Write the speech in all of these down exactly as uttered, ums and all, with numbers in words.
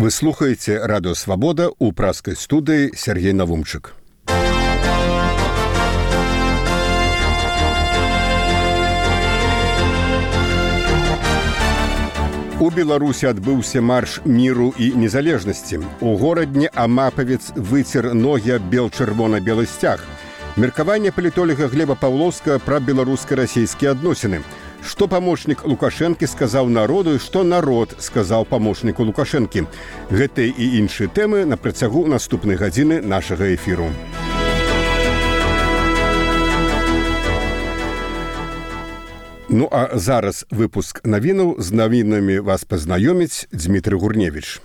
Вы слухаете «Радио Свобода» у пражской студии Сергей Навумчик. У Беларусі адбыўся марш міру і незалежнасці. У горадні Амапавец выцер ногі аб бел-чырвона-белы сцяг. Меркаванне палітолога Глеба Паўлоўскага пра беларуска-расійскія адносіны. Што памочнік Лукашэнкі сказаў народу і што народ сказаў памочніку Лукашэнкі. Гэтыя і іншыя тэмы на працягу наступнай гадзіны нашага эфіру. Ну а зараз выпуск навінаў. З навінамі вас пазнаёміць Дмітрый Гурневіч.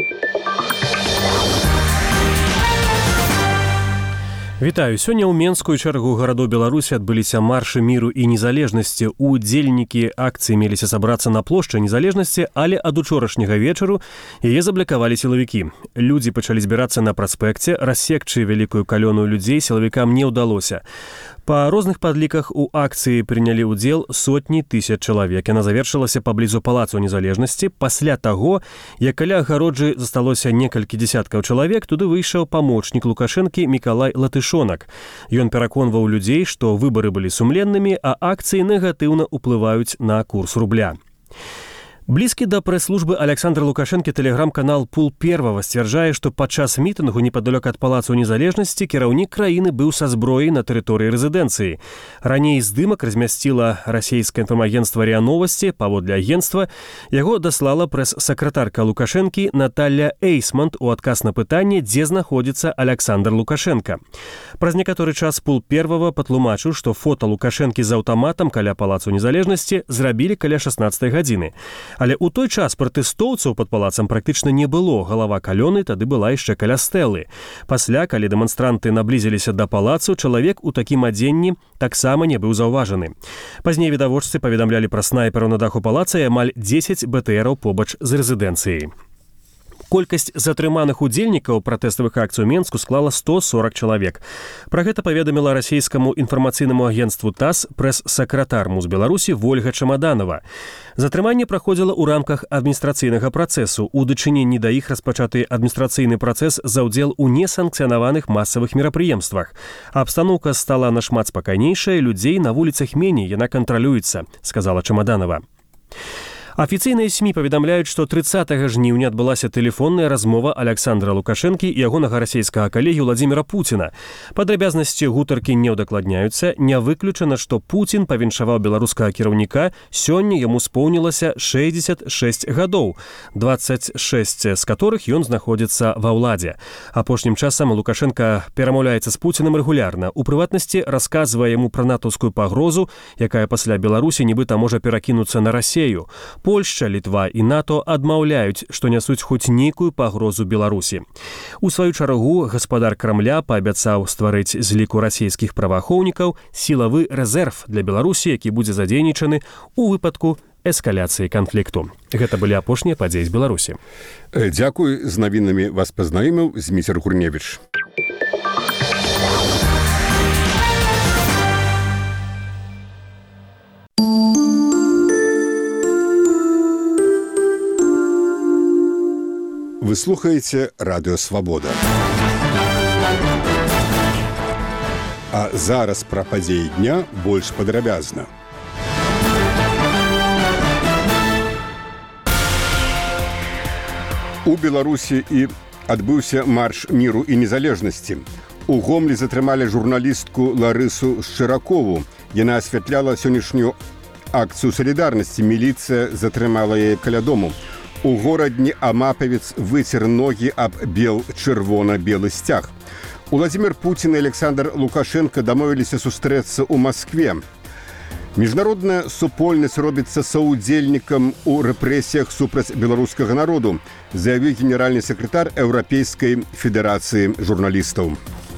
Вітаю. Сёння ў Менскую чаргу гарадоў Беларусі адбыліся маршы міру і незалежнасці. Удзельнікі акцыі меліся сабрацца на плошчы незалежнасці, але ад учорашняга вечару яе заблакавалі сілавікі. Людзі пачалі збірацца на праспекце, рассекчы вялікую калёну людзей сілавікам не ўдалося. Па розных падліках у акцыі прынялі ўдзел сотні тысяч чалавек. Яна завершылася паблізу палацу незалежнасці. Пасля таго, як каля агароджы засталося некалькі дзясяткаў чалавек, туды выйшаў памочнік Лукашэнкі Мікалай Латышонак. Ён пераконваў людзей, што выбары былі сумленнымі, а акцыі негатыўна ўплываюць на курс рубля. Блізкі да прэс-службы Александра Лукашэнкі тэлеграм-канал «Пул Первого» сцвярджае, што падчас мітынгу непадалёк ад палацу незалежнасці кіраўнік краіны быў са зброяй на тэрыторыі рэзідэнцыі. Раней здымак размясціла расійскае інфармагенцтва РИА Новости. Паводле агенцтва яго даслала прэс-сакратарка Лукашэнкі Наталья Эйсмонт у адказ на пытанне, дзе знаходзіцца Александр Лукашенко. Праз некаторы час «Пул Первого» патлумачыў, што фота Лукашэнкі з аўтаматам каля палацу незалежнасці зрабілі каля шаснаццатай гадзіны. Але ў той час пратэстоўцаў пад палацам практычна не было. Галава калёны тады была яшчэ каля стэлы. Пасля, калі дэманстранты наблізіліся да палацу, чалавек у такім адзенні таксама не быў заўважаны. Пазней відавочцы паведамлялі пра снайпераў на даху палаца і амаль дзесяць БТРаў побач з рэзідэнцыяй. Колькасць затрыманых удзельнікаў пратэставых акцый у Менску склала сто сорок чалавек. Пра гэта паведаміла расійскаму інфармацыйнаму агенцтву ТАСС прэс-сакратар МУЗ Беларусі Вольга Чамаданова. Затрыманне праходзіла ў рамках адміністрацыйнага працэсу. У дачыненні да іх распачаты адміністрацыйны працэс за ўдзел у несанкцыянаваных масавых мерапрыемствах. Абстаноўка стала нашмат спакайнейшая, людзей на вуліцах меней, яна кантралюецца, сказала Чамаданова. Афіцыйныя СМІ паведамляюць, што трыццатага жніўня адбылася тэлефонная размова Александра Лукашэнкі і ягонага расійскага калегі Владзіміра Пуціна. Падрабязнасці гутаркі не ўдакладняюцца. Не выключана, што Пуцін павіншаваў беларускага кіраўніка. Сёння яму споўнілася шэсцьдзесят шэсць гадоў, дваццаць шэсць з которых ён знаходзіцца ва ўладзе. Апошнім часам Лукашенка перамаўляецца з Пуцінам рэгулярна. У прыватнасці расказвае яму пра натаўскую пагрозу, якая пасля Беларусі нібыта можа перакінуцца на Расею. Польшча, Літва і НАТО адмаўляюць, што нясуць хоць нейкую пагрозу Беларусі. У сваю чаргу гаспадар Крамля паабяцаў стварыць з ліку расійскіх праваахоўнікаў сілавы рэзерв для Беларусі, які будзе задзейнічаны ў выпадку эскаляцыі канфлікту. Гэта былі апошнія падзеі з Беларусі. Дзякуй. З навінамі вас пазнаёміў Дмітрый Гурневіч. Вы слухаете «Радио Свобода». А зараз пра падзеі дня больш падрабязна. У Беларусі і адбыўся марш міру і незалежнасці. У Гомлі затрымалі журналістку Ларысу Шчыракову. Яна асвятляла сённяшнюю акцыю салідарнасці. Міліцыя затрымала яе каля дому. У горадні Амапавец выцер ногі аб бел-чырвона-белы сцяг. Уладзімір Пуцін і Александр Лукашенко дамовіліся сустрэцца ў Маскве. Міжнародная супольнасць робіцца саўдзельнікам у рэпрэсіях супраць беларускага народу, заявіў генеральны сакратар Еўрапейскай федэрацыі журналістаў.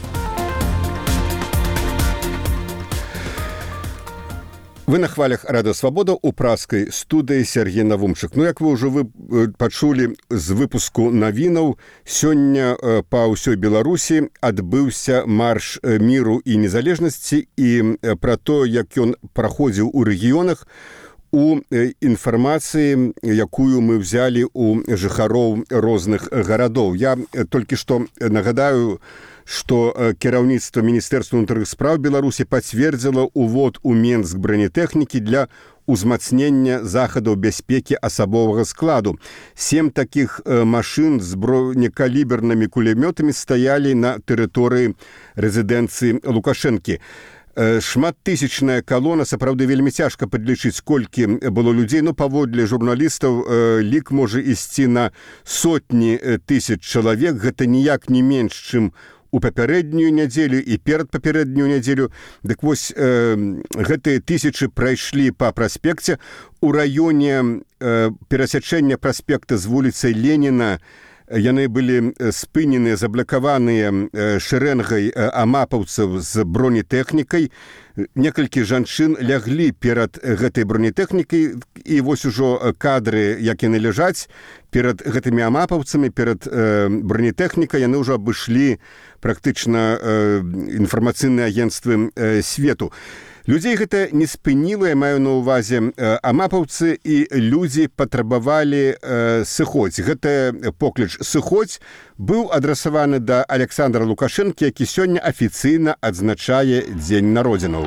Вы на хвалях «Радио Свобода» у пражской студии Сергей Навумчик. Ну, як вы уже вы пачулі з выпуску навінаў, сёння па ўсёй Беларусі адбыўся марш міру і незалежнасці, і пра то, як ён праходзіў у рэгіёнах, у інфармацыі, якую мы ўзялі ў жыхароў розных гарадоў. Я толькі што нагадаю, што кіраўніцтва Міністэрства ўнутраных спраў Беларусі пацвердзіла ўвод у Менск бронетэхнікі для узмацнення захадаў бяспекі асабовага складу. Сем такіх машын з бронекалібернымі кулямётамі стаялі на тэрыторыі рэзідэнцыі Лукашэнкі. Шматтысячная калона, сапраўды вельмі цяжка падлічыць, колькі было людзей, но паводле журналістаў лік можа ісці на сотні тысяч чалавек. Гэта ніяк не менш, чым у папярэднюю нядзелю і перад папярэднюю нядзелю. Дык вось э, гэтыя тысячы прайшлі па праспекце. У раёне э, перасячэння праспекта з вуліцай Леніна яны былі спыненыя, заблакаваныя шэрэнгай амапаўцаў з бронетэхнікай. Некалькі жанчын ляглі перад гэтай бронетэхнікай, і вось ужо кадры, як яны ляжаць перад гэтымі амапаўцамі, перад э, бронетэхнікай, яны ўжо абышлі практычна э, інфармацыйныя агенцтвы э, свету. Людзей гэта не спыніла, я маю на ўвазе, амапаўцы, і людзі патрабавалі э, сыходзь. Гэты покліч «сыходзь» быў адрасаваны да Александра Лукашэнкі, які сёння афіцыйна адзначае дзень народзінаў.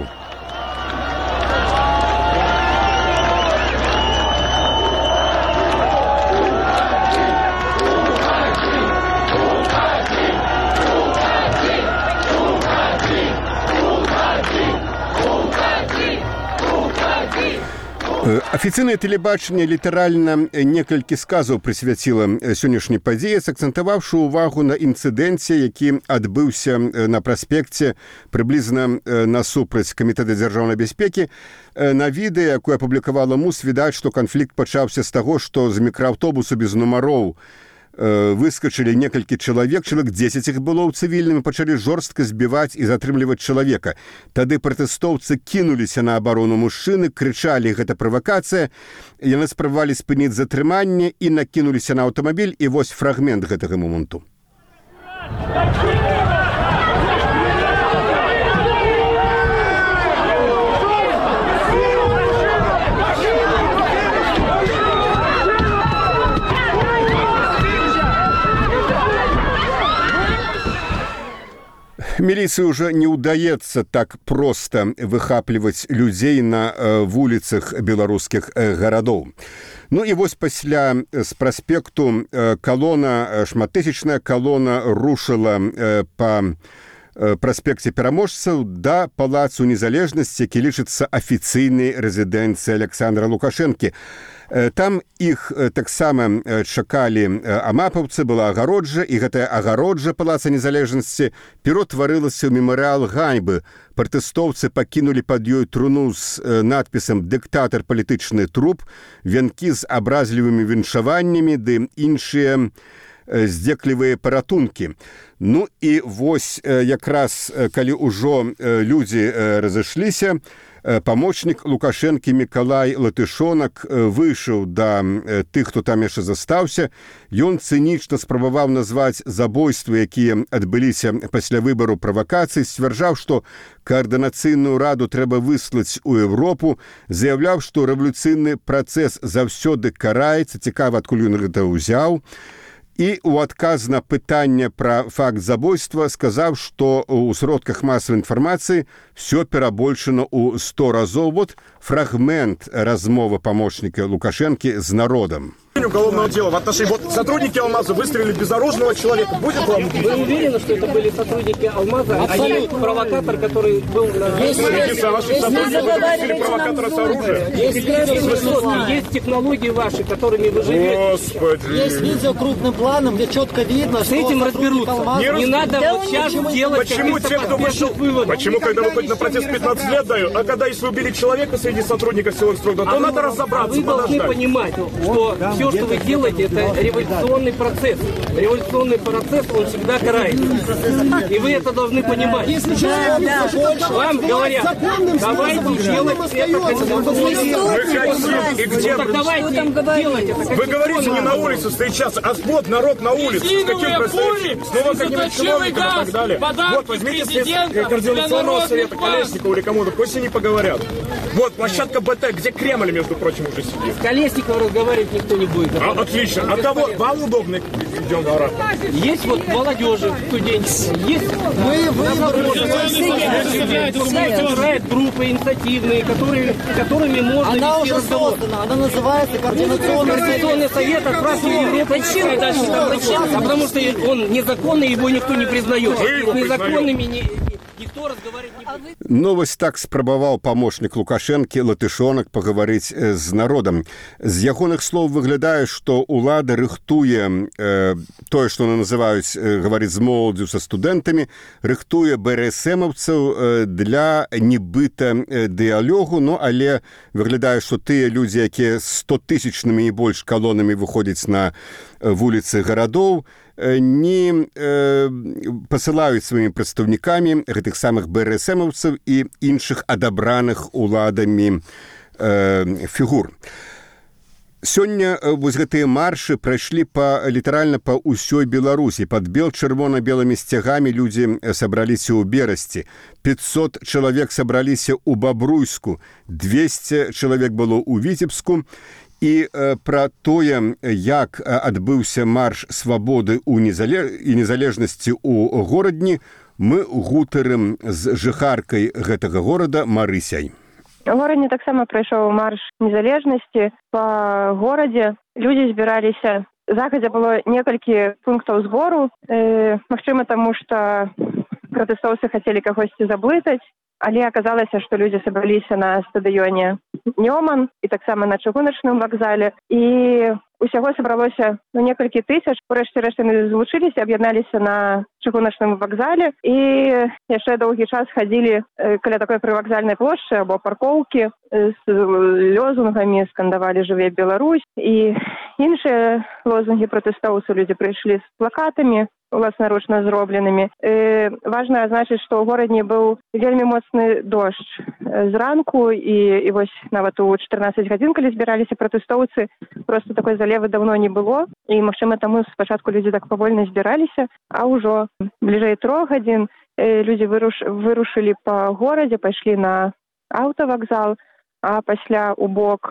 Афіцыйнае тэлебачанне літаральна некалькі сказаў прысвяціла сённяшняй падзеі, акцэнтаваўшы ўвагу на інцыдэнце, які адбыўся на праспекце прыблізна насупраць Камітэта дзяржаўнай бяспекі. На відэа, якое апублікавала МУС, відаць, што канфлікт пачаўся з таго, што з мікрааўтобусу без нумароў выскачылі некалькі чалавек, чалавек дзесяць іх было ў цывільным, і пачалі жорстка збіваць і затрымліваць чалавека. Тады пратэстоўцы кінуліся на абарону мужчыны, крычалі: гэта правакацыя. Яны спрабавалі спыніць затрыманне і накінуліся на аўтамабіль, і вось фрагмент гэтага моманту. Міліцыі ўжо не ўдаецца так проста выхапліваць людзей на вуліцах беларускіх гарадоў. Ну і вось пасля з праспекту калона, шматтысячная калона рушыла па праспекце пераможцаў да палацу незалежнасці, які лічыцца афіцыйнай рэзідэнцыяй Александра Лукашэнкі. Там іх таксама чакалі амапаўцы, была агароджа, і гэтая агароджа палаца незалежнасці ператварылася ў мемарыял ганьбы. Пратэстоўцы пакінулі пад ёй труну з надпісам «Дыктатар палітычны труп», вянкі з абразлівымі віншаваннямі ды іншыя здзеклівыя паратункі. Ну і вось якраз калі ўжо людзі разышліся, памочнік Лукашэнкі Мікалай Латышонак выйшаў да тых, хто там яшчэ застаўся. Ён цынічна спрабаваў назваць забойствы, якія адбыліся пасля выбару правакацый, сцвярджаў, што каардынацыйную раду трэба выслаць у Еўропу, заяўляў, што рэвалюцыйны працэс заўсёды караецца, цікава, адкуль ён гэта ўзяў. І ў адказ на пытанне пра факт забойства сказаў, што ў сродках масавай інфармацыі все перабольшана ў сто разоў. Вот фрагмент размовы памочніка Лукашэнкі з народам. Уголовного дела в отношении вот сотрудники «Алмаза» выстрелили в безоружного человека. Будет вам? Вы уверены, что это были сотрудники «Алмаза», а не провокатор, который был на... Есть, есть, ваши сотрудники выпустили провокатора с оружием. Есть, есть технологии ваши, которыми вы живете. Господи. Есть видео крупным планом, где четко видно, с этим разберутся. Не, не надо да вот сейчас делать почему те, кто вышел, выводов. Почему, когда выходит на протест пятнадцать лет дают, а когда если убили человека среди сотрудников силовых структур, то а надо разобраться, вы подождать. должны понимать, что все все, что вы делаете, это революционный процесс. Революционный процесс, он всегда карается. И вы это должны понимать. Вам говорят, давайте делать это конституционно. И где? Так давайте делать это. Вы говорите не на улице стоит сейчас, а сбот, народ на улице. С каким представителем? С новокакими чиновниками и так далее. Вот, возьмите следствие координационного совета Колесникова или кому-то, пусть они поговорят. Вот, площадка БТ, где Кремль, между прочим, уже сидит. С Колесниковым разговаривать никто не будет. А, отлично. А кого? Вам удобно идем в Араб? Есть вот молодежи, студенческие, есть Мы выбрали. собирает группы инициативные, которые, которыми можно Она вести уже разговор. создана, она называется Координационный совет. Координационный совет отправил Европу. А потому что он незаконный, его никто не признает. Вы его С незаконными не, никто разговаривать не будет. Новость так спрабаваў памочнік Лукашэнкі латышонак пагаварыць э, з народам. З ягоных слоў выглядае, што ўлада рыхтуе э, тое, што называюць э, гаварыць з моладдзю са студэнтамі, рыхтуе БРСМаўцаў э, для нібыта э, дыялогу, ну але выглядае, што тыя людзі, якія стотысячнымі і больш калонамі выходзяць на э, вуліцы гарадоў, не э, пасылаюць сваімі прадстаўнікамі гэтых самых БРСМаўцаў і іншых адабраных уладамі э, фігур. Сёння вось гэтыя маршы прайшлі па, літаральна па ўсёй Беларусі. Пад бел чырвона-белымі сцягамі людзі сабраліся ў Берасці. пятьсот чалавек сабраліся ў Бабруйску, двести чалавек было ў Віцебску. І э, пра тое, як адбыўся марш свабоды ў незалеж... і незалежнасці ў горадні, мы гутарым з жыхаркай гэтага горада Марысяй. У горадні таксама прайшоў марш незалежнасці па горадзе. Людзі збіраліся. Загадзя было некалькі пунктаў збору. Э, магчыма, таму што пратэстоўцы хацелі кагосьці заблытаць, але аказалася, што людзі сабраліся на стадыёне Нёман і таксама на чыгуначным вакзале. І усяго сабралося ну, некалькі тысяч. Урэшце рэшт яны злучыліся, аб'ядналіся на чыгуначным вакзале і яшчэ доўгі час хадзілі э, каля такой прывакзальнай плошчы або паркоўкі з лозунгамі, скандавалі «Жыве Беларусь» і іншыя лозунгі пратэстоўцаў. Людзі прыйшлі з плакатамі уласнаручна зробленымі. Э, важна азначыць, што ў горадні быў вельмі моцны дождж зранку і, і вось нават у чатырнаццаць гадзін, калі збіраліся пратэстоўцы, проста такой залевы даўно не было. І, магчыма, таму спачатку людзі так павольна збіраліся, а ўжо бліжэй трох гадзін э, людзі выруш, вырушылі па горадзе, пайшлі на аўтавакзал, а пасля ў бок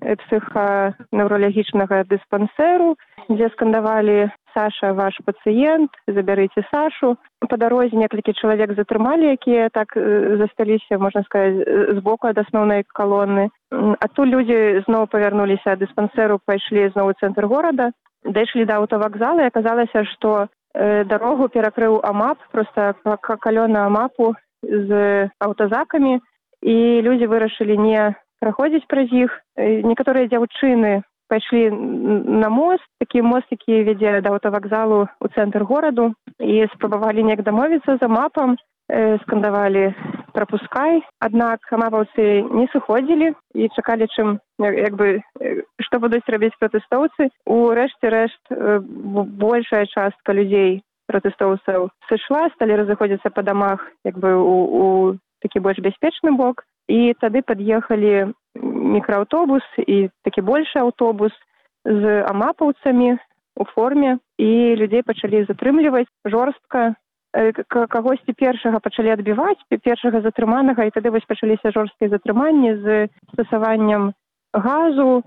псіханевралагічнага дыспансеру, дзе скандавалі «Саша, ваш пацыент, забярыце Сашу». Па дарозе некалькі чалавек затрымалі, якія так засталіся, можна сказаць, збоку ад асноўнай калоны. Адтуль людзі зноў павярнуліся ад дыспансеру, пайшлі зноў у цэнтр горада, дайшлі да аўтавакзала, і аказалася, што дарогу перакрыў АМАП, проста калёна АМАПу з аўтазакамі, і людзі вырашылі не праходзіць праз іх. Некаторыя дзяўчыны пайшлі на мост, такі мост, які вядзе да аўтавакзалу ў цэнтр гораду, і спрабавалі неяк дамовіцца з АМАПам, э, скандавалі «Прапускай». Аднак амапаўцы не сыходзілі і чакалі, чым, як бы, што будуць рабіць пратэстоўцы. У рэшце рэшт э, большая частка людзей пратэстоўцаў сышла, сталі разыходзіцца па дамах як бы у, у такі больш бяспечны бок. І тады пад'ехалі мікрааўтобус і такі большы аўтобус з амапаўцамі у форме, і людзей пачалі затрымліваць жорстка. Кагосьці першага пачалі адбіваць, першага затрыманага, і тады вось пачаліся жорсткія затрыманні з стасаваннем газу.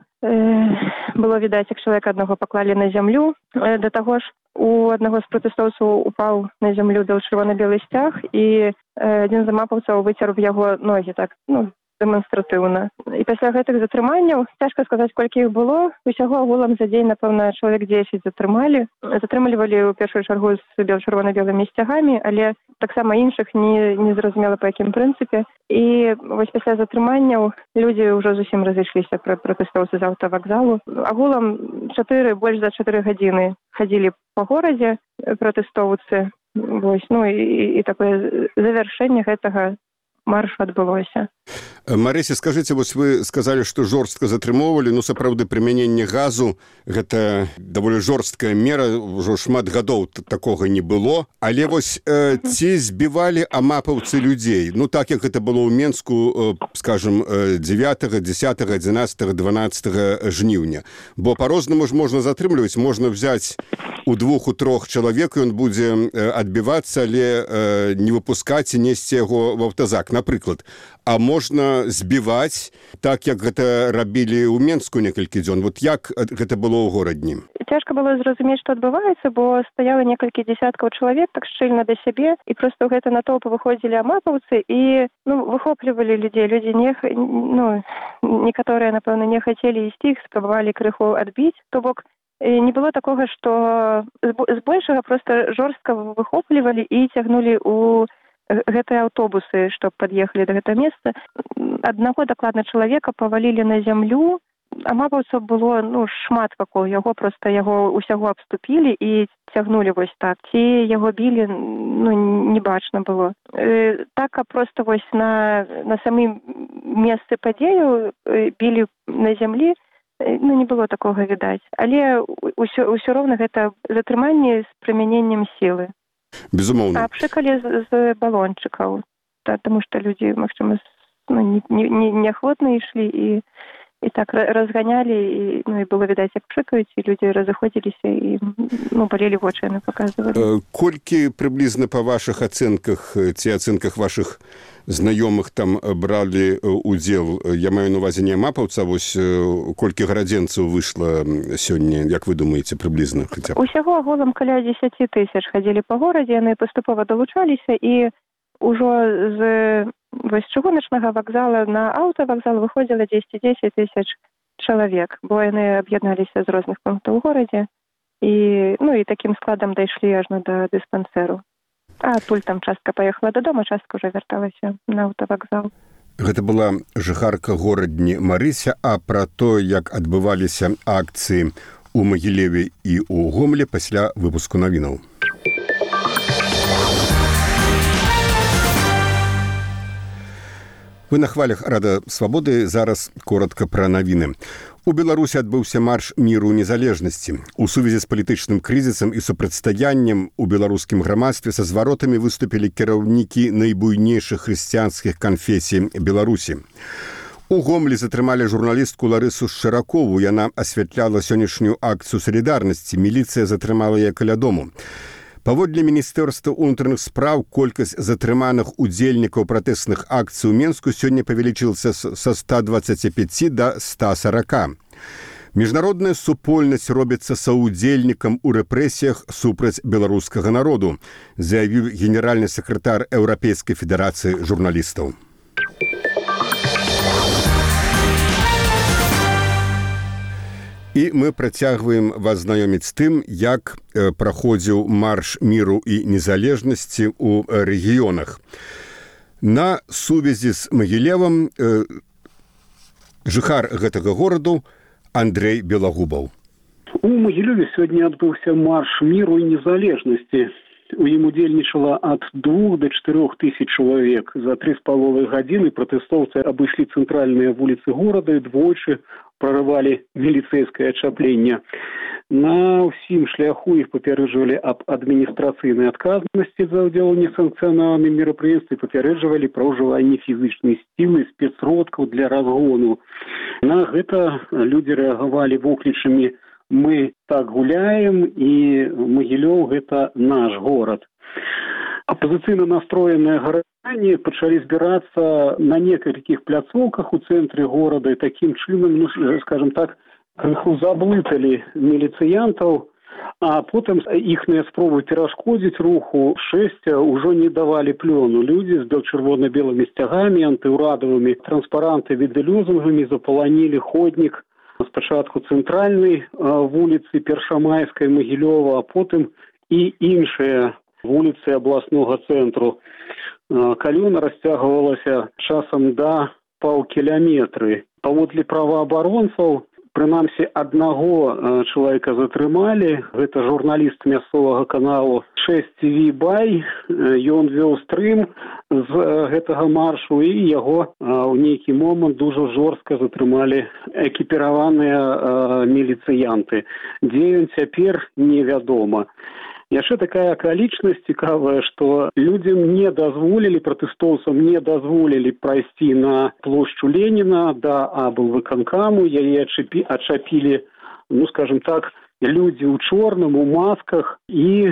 Было відаць, як чалавека аднаго паклалі на зямлю. Да таго ж у аднаго з пратэстоўцаў упаў на зямлю бел чырвона-белы сцяг, і адзін з амапаўцаў выцер у яго ногі так, ну, дэманстратыўна. І пасля гэтых затрыманняў, цяжка сказаць, колькі іх было, усяго агулам за дзень, напэўна, чалавек дзесяць затрымалі. Затрымлівалі ў першую чаргу з бел-чырвона-белымі сцягамі, але таксама іншых не, не зразумела, па якім прынцыпе. І вось пасля затрыманняў людзі ўжо зусім разышліся пра пратэстоўцы з аўтавакзалу. Агулам чатыры, больш за чатыры гадзіны хадзілі па горадзе пратэстоўцы. Вось, ну і, і такое завяршэнне гэтага маршу адбылося. Марыся, скажыце, вось вы сказалі, што жорстка затрымоўвалі, ну сапраўды прымяненне газу гэта даволі жорсткая мера, ўжо шмат гадоў такога не было, але вось э, ці збівалі амапаўцы людзей, ну так як гэта было ў Менску, э, скажем, дзевятага, дзесятага, адзінаццатага, дванаццатага жніўня, бо па-рознаму ж можна затрымліваць, можна взяць у двух, у трох чалавек, і ён будзе адбівацца, але э, не выпускаць і несці яго в аўтазак, напрыклад. А можна збіваць, так як гэта рабілі ў Менску некалькі дзён. Вот як гэта было ў горадні? Цяжка было зразумець, што адбываецца, бо стаяла некалькі дзесяткаў чалавек так шчыльна да сябе, і проста ў гэта натоўп выходзілі амапаўцы і ну, выхоплівалі людзей. Людзі не, ну, некаторыя, напэўна, не хацелі ісці, іх спрабавалі крыху адбіць. То бок, не было такога, што збольшага проста жорстка выхоплівалі і цягнулі ў гэтыя аўтобусы, што пад'ехалі да гэтага месца. Аднаго дакладна чалавека павалілі на зямлю. Амапаўцаў было ну, шмат вакол яго, проста яго ўсяго абступілі і цягнулі вось так. Ці яго білі, ну, не бачна было. Э, так, а проста вось на, на самым месцы падзею білі на зямлі, ну, не было такога відаць. Але ўсё, ўсё роўна гэта затрыманне з прымяненнем сілы. Безумоўна. А пшыкалі з, з балончыкаў, таму што людзі, магчыма, ну, не, не, неахвотна ішлі і, і так разганялі, і, ну, і было відаць, як пшыкаюць, і людзі разыходзіліся, і ну, балелі вочы, яны паказвалі. Колькі прыблізна па вашых ацэнках, ці ацэнках вашых знаёмых там бралі удзел, я маю на увазе не амапаўца, вось колькі гарадзенцаў выйшла сёння, як вы думаеце, прыблізна хаця б? Усяго агулам каля дзесяць тысяч хадзілі па горадзе, яны паступова далучаліся, і ўжо з вось чыгуначнага вакзала на аўтавакзал выходзіла дзесяць тысяч чалавек, бо яны аб'ядналіся з розных пунктаў у горадзе, і, ну, і такім складам дайшлі ажно да дыспансеру. А адтуль там частка паехала дадому, частка ўжо вярталася на аўтавакзал. Гэта была жыхарка горадні Марыся, а пра то, як адбываліся акцыі ў Магілеве і ў Гомлі пасля выпуску навінаў. Вы на хвалях Рада Свабоды, зараз коротка пра навіны. У Беларусі адбыўся марш міру незалежнасці. У сувязі з палітычным крызісам і супрацьстаяннем у беларускім грамадстве са зваротамі выступілі кіраўнікі найбуйнейшых хрысціянскіх канфесій Беларусі. У Гомлі затрымалі журналістку Ларысу Шчыракову. Яна асвятляла сённяшнюю акцыю салідарнасці. Міліцыя затрымала яе каля дому. Паводле Міністэрства ўнутраных спраў колькасць затрыманых удзельнікаў пратэсных акцый у Менску сёння павялічылася са ста дваццаці пяці да ста сарака. Міжнародная супольнасць робіцца саўдзельнікам у рэпрэсіях супраць беларускага народу, заявіў генеральны сакратар Еўрапейскай федэрацыі журналістаў. І мы працягваем вас знаёміць з тым, як э, праходзіў марш міру і незалежнасці ў рэгіёнах. На сувязі з Магілевам э, жыхар гэтага гораду Андрэй Белагубаў. У Магілёве сёння адбыўся марш міру і незалежнасці. У ім удзельнічала ад двух да чатырох тысяч чалавек. За тры з паловай гадзіны пратэстоўцы абышлі цэнтральныя вуліцы горада і двойчы прорывали милицейское ачапленне. На ўсім шляху іх папярэджвалі аб адміністрацыйнай адказнасці за ўдзел у несанкцыянаваным мерапрыемстве, папярэджвалі пра ўжыванне фізычнай сілы, спецсродкаў для разгону. На гэта людзі рэагавалі воклічамі «Мы так гуляем» і «Магілёў – гэта наш горад». Апозіцыйна настроеныя гараджане пачалі збірацца на некалькіх пляцоўках у цэнтры горада, і такім чынам, ну, скажем так, крыху заблыталі міліцыянтаў, а потым іхныя спробы перашкодзіць руху шэсця ўжо не давалі плёну. Людзі з чырвона-белымі сцягамі, антыўрадавымі транспарантамі ды лозунгамі запаланілі ходнік спачатку цэнтральнай вуліцы Першамайскай Магілёва, а потым і іншыя вуліцы абласнога цэнтру. Калёна расцягвалася часам да паўкіляметры. Паводле праваабаронцаў Прынамсі, аднаго чалавека затрымалі. Гэта журналіст мясцовага каналу шэсць Ці Ви Бай. Ён вёў стрым з гэтага маршу, і яго ў нейкі момант дужа жорстка затрымалі экіпіраваныя міліцыянты. Дзе ён цяпер, невядома. Яшчэ такая акалічнасць цікавая, што людзям не дазволілі, пратэстоўцам не дазволілі прайсці на плошчу Леніна да аблвыканкаму, яе ачапілі, ну, скажем так, людзі ў чорным, у масках, і,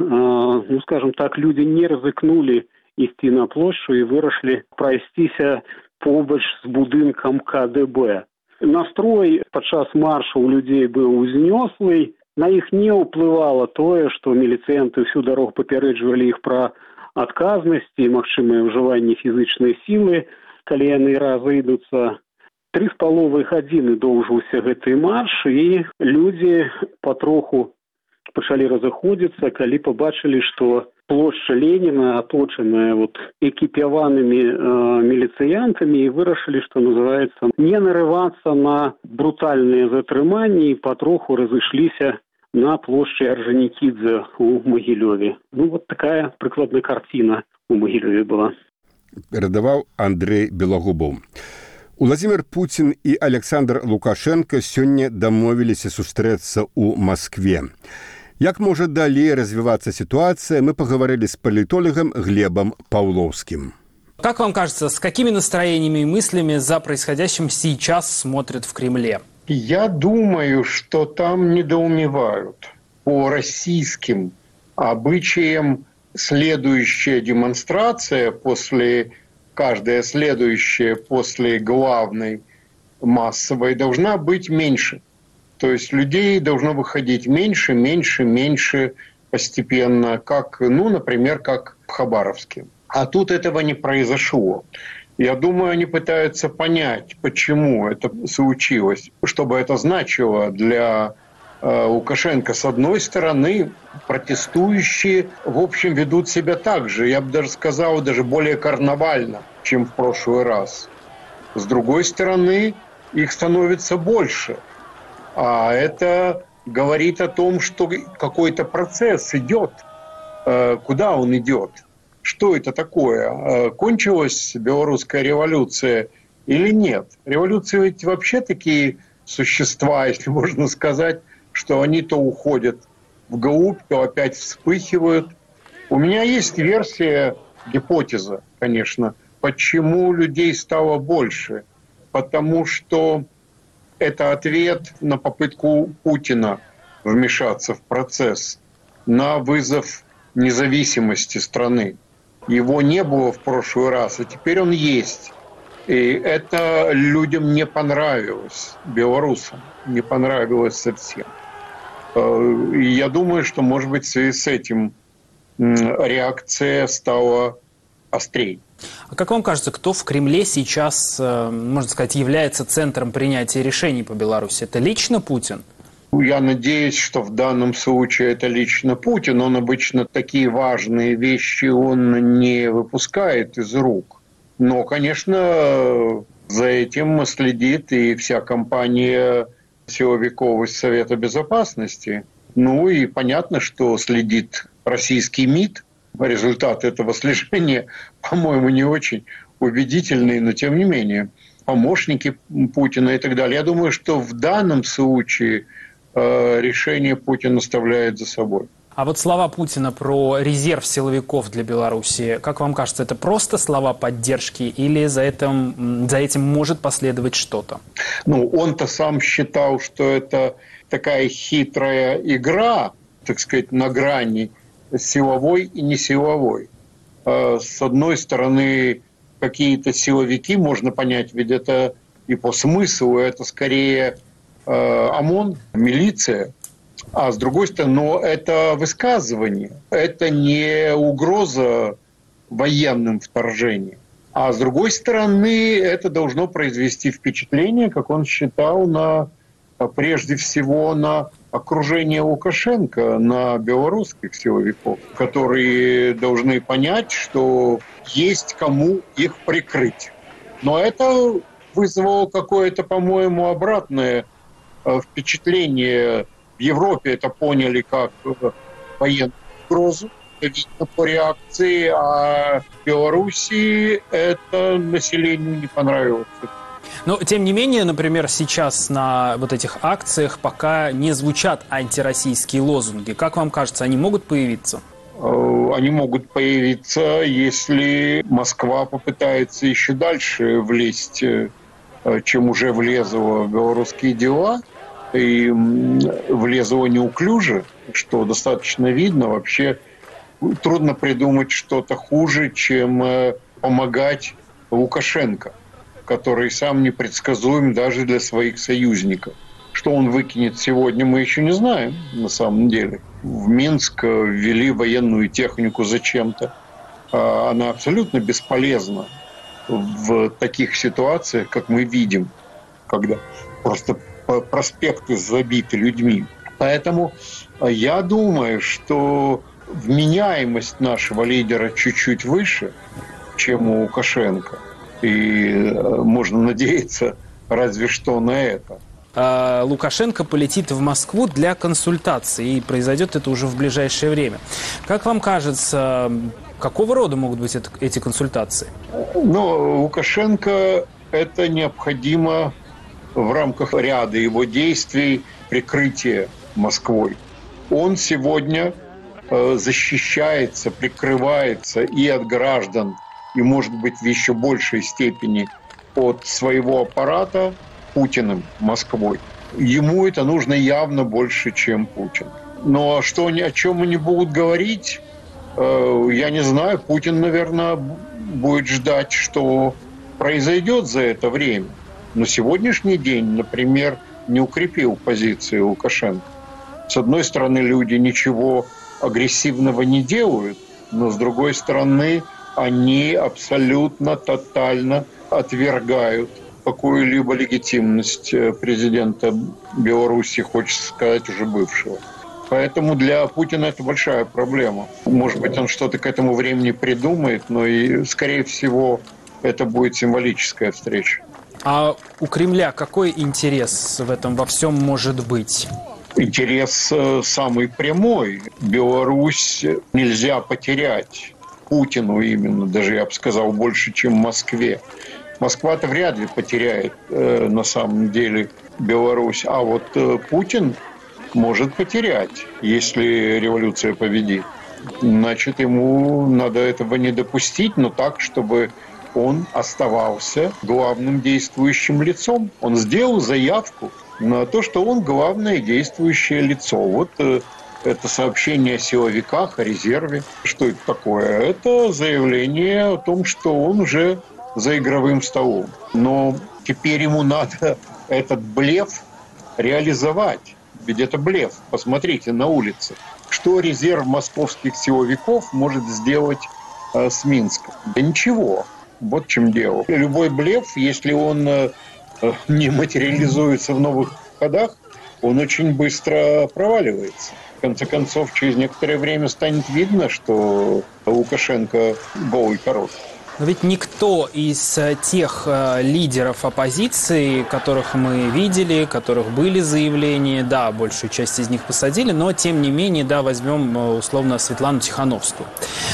ну, скажем так, людзі не рызыкнулі ісці на плошчу і вырашылі прайсціся побач з будынкам Ка Дэ Бэ. Настрой падчас маршу ў людзей быў узнёслы. На іх не ўплывала тое, што міліцыянты всю дарогу папярэджвалі іх пра адказнасць і магчымае ўжыванне фізычнай сілы, калі яны разыдуцца. Тры з паловай гадзіны доўжыўся гэты марш, і людзі патроху пачалі разыходзіцца, калі пабачылі, што плошча Леніна аточаная вот экіпяванымі э, міліцыянтамі, і вырашылі, што называецца, не нарывацца на брутальныя затрыманні, і патроху разышліся на плошчы Орджанікідзе ў Магілёве. Ну, вот такая прыкладная карціна ў Магілёве была. Перадаваў Андрэй Белагубоў. Уладзімір Пуцін і Александр Лукашенко сёння дамовіліся сустрэцца ў Маскве. Як можа далей развиваться ситуация, мы поговорили с политологом Глебом Павловским. Как вам кажется, с какими настроениями и мыслями за происходящим сейчас смотрят в Кремле? Я думаю, что там недоумевают. По российским обычаям следующая демонстрация после, каждая следующая после главной массовой должна быть меньше. То есть людей должно выходить меньше, меньше, меньше постепенно, как, ну, например, как в Хабаровске. А тут этого не произошло. Я думаю, они пытаются понять, почему это случилось, что бы это значило для э, Лукашенко. С одной стороны, протестующие, в общем, ведут себя так же, я бы даже сказал, даже более карнавально, чем в прошлый раз. С другой стороны, их становится больше. А это говорит о том, что какой-то процесс идет. Куда он идет? Что это такое? Кончилась белорусская революция или нет? Революции ведь вообще такие существа, если можно сказать, что они то уходят вглубь, то опять вспыхивают. У меня есть версия, гипотеза, конечно, почему людей стало больше. Потому что это ответ на попытку Путина вмешаться в процесс, на вызов независимости страны. Его не было в прошлый раз, а теперь он есть. И это людям не понравилось, белорусам, не понравилось совсем. И я думаю, что, может быть, в связи с этим реакция стала острее. А как вам кажется, кто в Кремле сейчас, можно сказать, является центром принятия решений по Беларуси? Это лично Путин? Я надеюсь, что в данном случае это лично Путин. Он обычно такие важные вещи он не выпускает из рук. Но, конечно, за этим следит и вся компания силовиков из Совета Безопасности. Ну и понятно, что следит российский МИД. Результат этого слежения, по-моему, не очень убедительный, но тем не менее. Помощники Путина и так далее. Я думаю, что в данном случае э, решение Путин оставляет за собой. А вот слова Путина про резерв силовиков для Беларуси, как вам кажется, это просто слова поддержки или за этим, за этим может последовать что-то? Ну, он-то сам считал, что это такая хитрая игра, так сказать, на грани силовой и несиловой. С одной стороны, какие-то силовики, можно понять, ведь это и по смыслу, это скорее ОМОН, милиция. А с другой стороны, но это высказывание, это не угроза военным вторжением. А с другой стороны, это должно произвести впечатление, как он считал, на, прежде всего на окружение Лукашенко, на белорусских силовиков, которые должны понять, что есть кому их прикрыть. Но это вызвало какое-то, по-моему, обратное впечатление в Европе это поняли как военную угрозу, видно по реакции, а в Белоруссии это населению не понравилось. Но, тем не менее, например, сейчас на вот этих акциях пока не звучат антироссийские лозунги. Как вам кажется, они могут появиться? Они могут появиться, если Москва попытается еще дальше влезть, чем уже влезла в белорусские дела, и влезла неуклюже, что достаточно видно. Вообще трудно придумать что-то хуже, чем помогать Лукашенко, который сам непредсказуем даже для своих союзников. Что он выкинет сегодня, мы еще не знаем, на самом деле. В Минск ввели военную технику зачем-то. Она абсолютно бесполезна в таких ситуациях, как мы видим, когда просто проспекты забиты людьми. Поэтому я думаю, что вменяемость нашего лидера чуть-чуть выше, чем у Лукашенко. И можно надеяться разве что на это. Лукашенко полетит в Москву для консультаций, и произойдет это уже в ближайшее время. Как вам кажется, какого рода могут быть эти консультации? Ну, Лукашенко это необходимо в рамках ряда его действий прикрытия Москвой. Он сегодня защищается, прикрывается и от граждан, и, может быть, в еще большей степени от своего аппарата Путиным, Москвой. Ему это нужно явно больше, чем Путин. Но что, о чем они будут говорить, я не знаю. Путин, наверное, будет ждать, что произойдет за это время. Но сегодняшний день, например, не укрепил позиции Лукашенко. С одной стороны, люди ничего агрессивного не делают, но с другой стороны, они абсолютно, тотально отвергают какую-либо легитимность президента Беларуси, хочется сказать, уже бывшего. Поэтому для Путина это большая проблема. Может быть, он что-то к этому времени придумает, но и, скорее всего, это будет символическая встреча. А у Кремля какой интерес в этом во всем может быть? Интерес самый прямой. Беларусь нельзя потерять. Путину именно, даже я бы сказал, больше, чем Москве. Москва-то вряд ли потеряет э, на самом деле Беларусь. А вот э, Путин может потерять, если революция победит. Значит, ему надо этого не допустить, но так, чтобы он оставался главным действующим лицом. Он сделал заявку на то, что он главное действующее лицо. Вот э, это сообщение о силовиках, о резерве. Что это такое? Это заявление о том, что он уже за игровым столом. Но теперь ему надо этот блеф реализовать. Ведь это блеф. Посмотрите на улице. Что резерв московских силовиков может сделать э, с Минском? Да ничего. Вот в чем дело. Любой блеф, если он э, не материализуется в новых ходах, он очень быстро проваливается. В конце концов, через некоторое время станет видно, что Лукашенко голый король. Но ведь никто из тех э, лидеров оппозиции, которых мы видели, которых были заявления, да, большую часть из них посадили, но тем не менее, да, возьмем условно Светлану Тихановскую,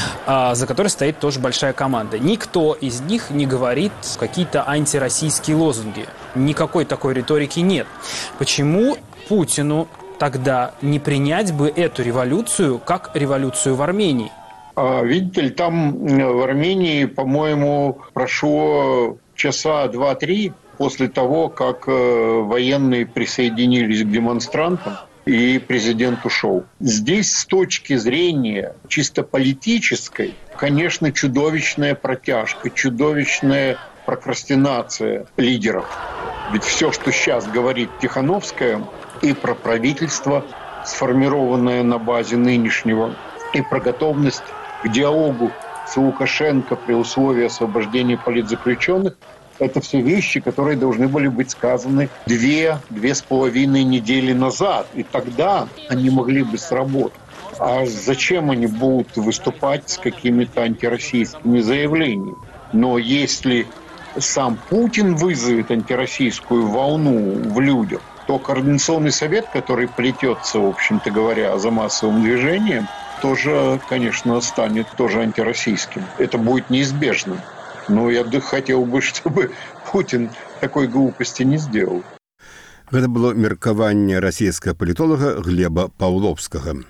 э, за которой стоит тоже большая команда. Никто из них не говорит какие-то антироссийские лозунги. Никакой такой риторики нет. Почему Путину тогда не принять бы эту революцию как революцию в Армении? Видите ли, там в Армении, по-моему, прошло часа два-три после того, как военные присоединились к демонстрантам, и президент ушел. Здесь с точки зрения чисто политической, конечно, чудовищная протяжка, чудовищная прокрастинация лидеров. Ведь все, что сейчас говорит Тихановская, и про правительство, сформированное на базе нынешнего, и про готовность к диалогу с Лукашенко при условии освобождения политзаключенных, это все вещи, которые должны были быть сказаны две, две с половиной недели назад. И тогда они могли бы сработать. А зачем они будут выступать с какими-то антироссийскими заявлениями? Но если сам Путин вызовет антироссийскую волну в людях, то Координационный совет, который плетется, в общем-то говоря, за массовым движением, тоже, конечно, станет тоже антироссийским. Это будет неизбежно. Но я хотел бы, чтобы Путин такой глупости не сделал. Гэта было меркаванне расійскага палітолага Глеба Паўловскага.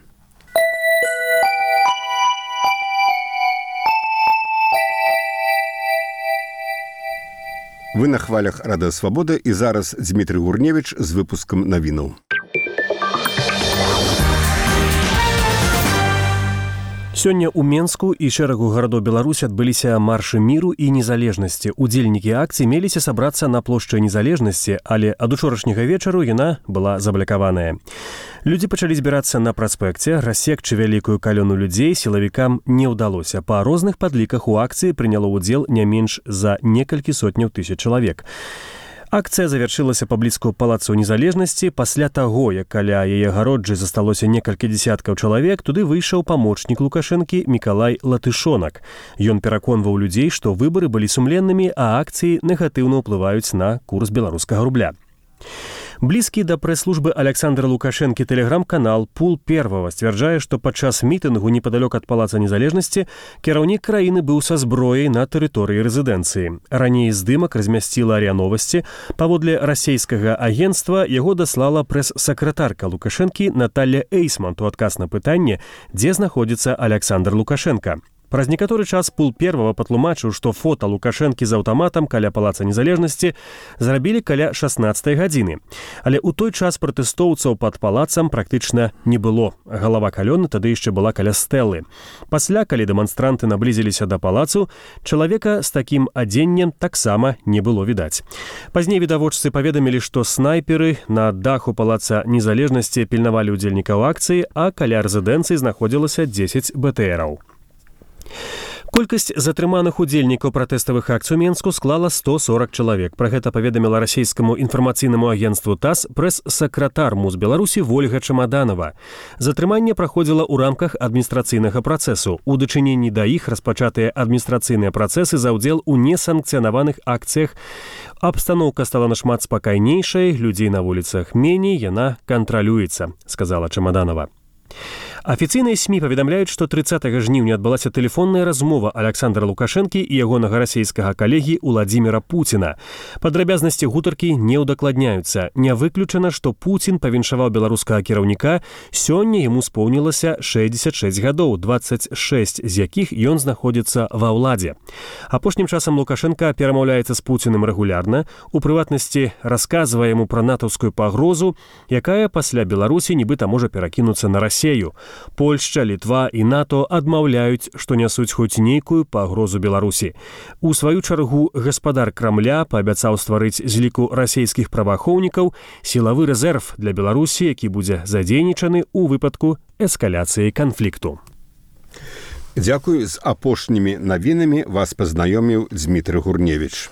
Вы на хвалях Радыё Свабода, і зараз Дмітрый Гурневіч з выпускам навінаў. Сёння ў Менску і шэрагу гарадоў Беларусі адбыліся маршы міру і незалежнасці. Удзельнікі акцыі меліся сабрацца на плошчы незалежнасці, але ад учорашняга вечару яна была заблакаваная. Людзі пачалі збірацца на праспекце, рассекчы вялікую калёну людзей сілавікам не ўдалося. Па розных падліках у акцыі прыняло ўдзел не менш за некалькі сотняў тысяч чалавек. Акцыя завяршылася паблізку палацу незалежнасці. Пасля таго, як каля яе агароджы засталося некалькі дзесяткаў чалавек, туды выйшаў памочнік Лукашэнкі Мікалай Латышонак. Ён пераконваў людзей, што выбары былі сумленнымі, а акцыі негатыўна ўплываюць на курс беларускага рубля. Блізкі да прэс-службы Аляксандра Лукашэнкі тэлеграм-канал «Пул Первого» сцвярджае, што падчас мітынгу непадалёк ад палаца незалежнасці кіраўнік краіны быў са зброяй на тэрыторыі рэзідэнцыі. Раней здымак размясціла РИА Новости. Паводле расейскага агенцтва яго даслала прэс-сакратарка Лукашэнкі Наталья Эйсман у адказ на пытанне, дзе знаходзіцца Аляксандр Лукашэнка. Праз некаторы час «Пул Первого» патлумачыў, што фота Лукашэнкі з аўтаматам каля палаца незалежнасці зрабілі каля шаснаццатай гадзіны. Але ў той час пратэстоўцаў пад палацам практычна не было. Галава калёны тады яшчэ была каля стэлы. Пасля, калі дэманстранты наблізіліся да палацу, чалавека з такім адзеннем таксама не было відаць. Пазней відавочцы паведамілі, што снайперы на даху палаца незалежнасці пільнавалі ўдзельнікаў акцыі, а каля рэзідэнцыі знаходзілася дзесяць БТРаў. Колькасць затрыманых удзельнікаў пратэставых акцый у Менску склала сто сорок чалавек. Пра гэта паведаміла расійскаму інфармацыйнаму агенцтву ТАСС прэс-сакратар МУЗ Беларусі Вольга Чамаданова. Затрыманне праходзіла ў рамках адміністрацыйнага працэсу. У дачыненні да іх распачатыя адміністрацыйныя працэсы за ўдзел у несанкцыянаваных акцыях. Абстаноўка стала нашмат спакайнейшай, людзей на вуліцах меней, яна кантралюецца, сказала Чамаданова. Афіцыйныя СМІ паведамляюць, што трыццатага жніўня адбылася тэлефонная размова Аляксандра Лукашэнкі і ягонага расійскага калегі Уладзіміра Пуціна. Падрабязнасці гутаркі не ўдакладняюцца. Не выключана, што Пуцін павіншаваў беларускага кіраўніка. Сёння яму споўнілася шэсцьдзесят шэсць гадоў, дваццаць шэсць з якіх ён знаходзіцца ва ўладзе. Апошнім часам Лукашэнка перамаўляецца з Пуціным рэгулярна. У прыватнасці расказвае яму пра натаўскую пагрозу, якая пасля Беларусі нібыта можа перакінуцца на Расею. Польшча, Літва і НАТО адмаўляюць, што нясуць хоць нейкую пагрозу Беларусі. У сваю чаргу гаспадар Крамля паабяцаў стварыць з ліку расійскіх праваахоўнікаў сілавы рэзерв для Беларусі, які будзе задзейнічаны ў выпадку эскаляцыі канфлікту. Дзякуй, з апошнімі навінамі вас пазнаёміў Дмітрый Гурневіч.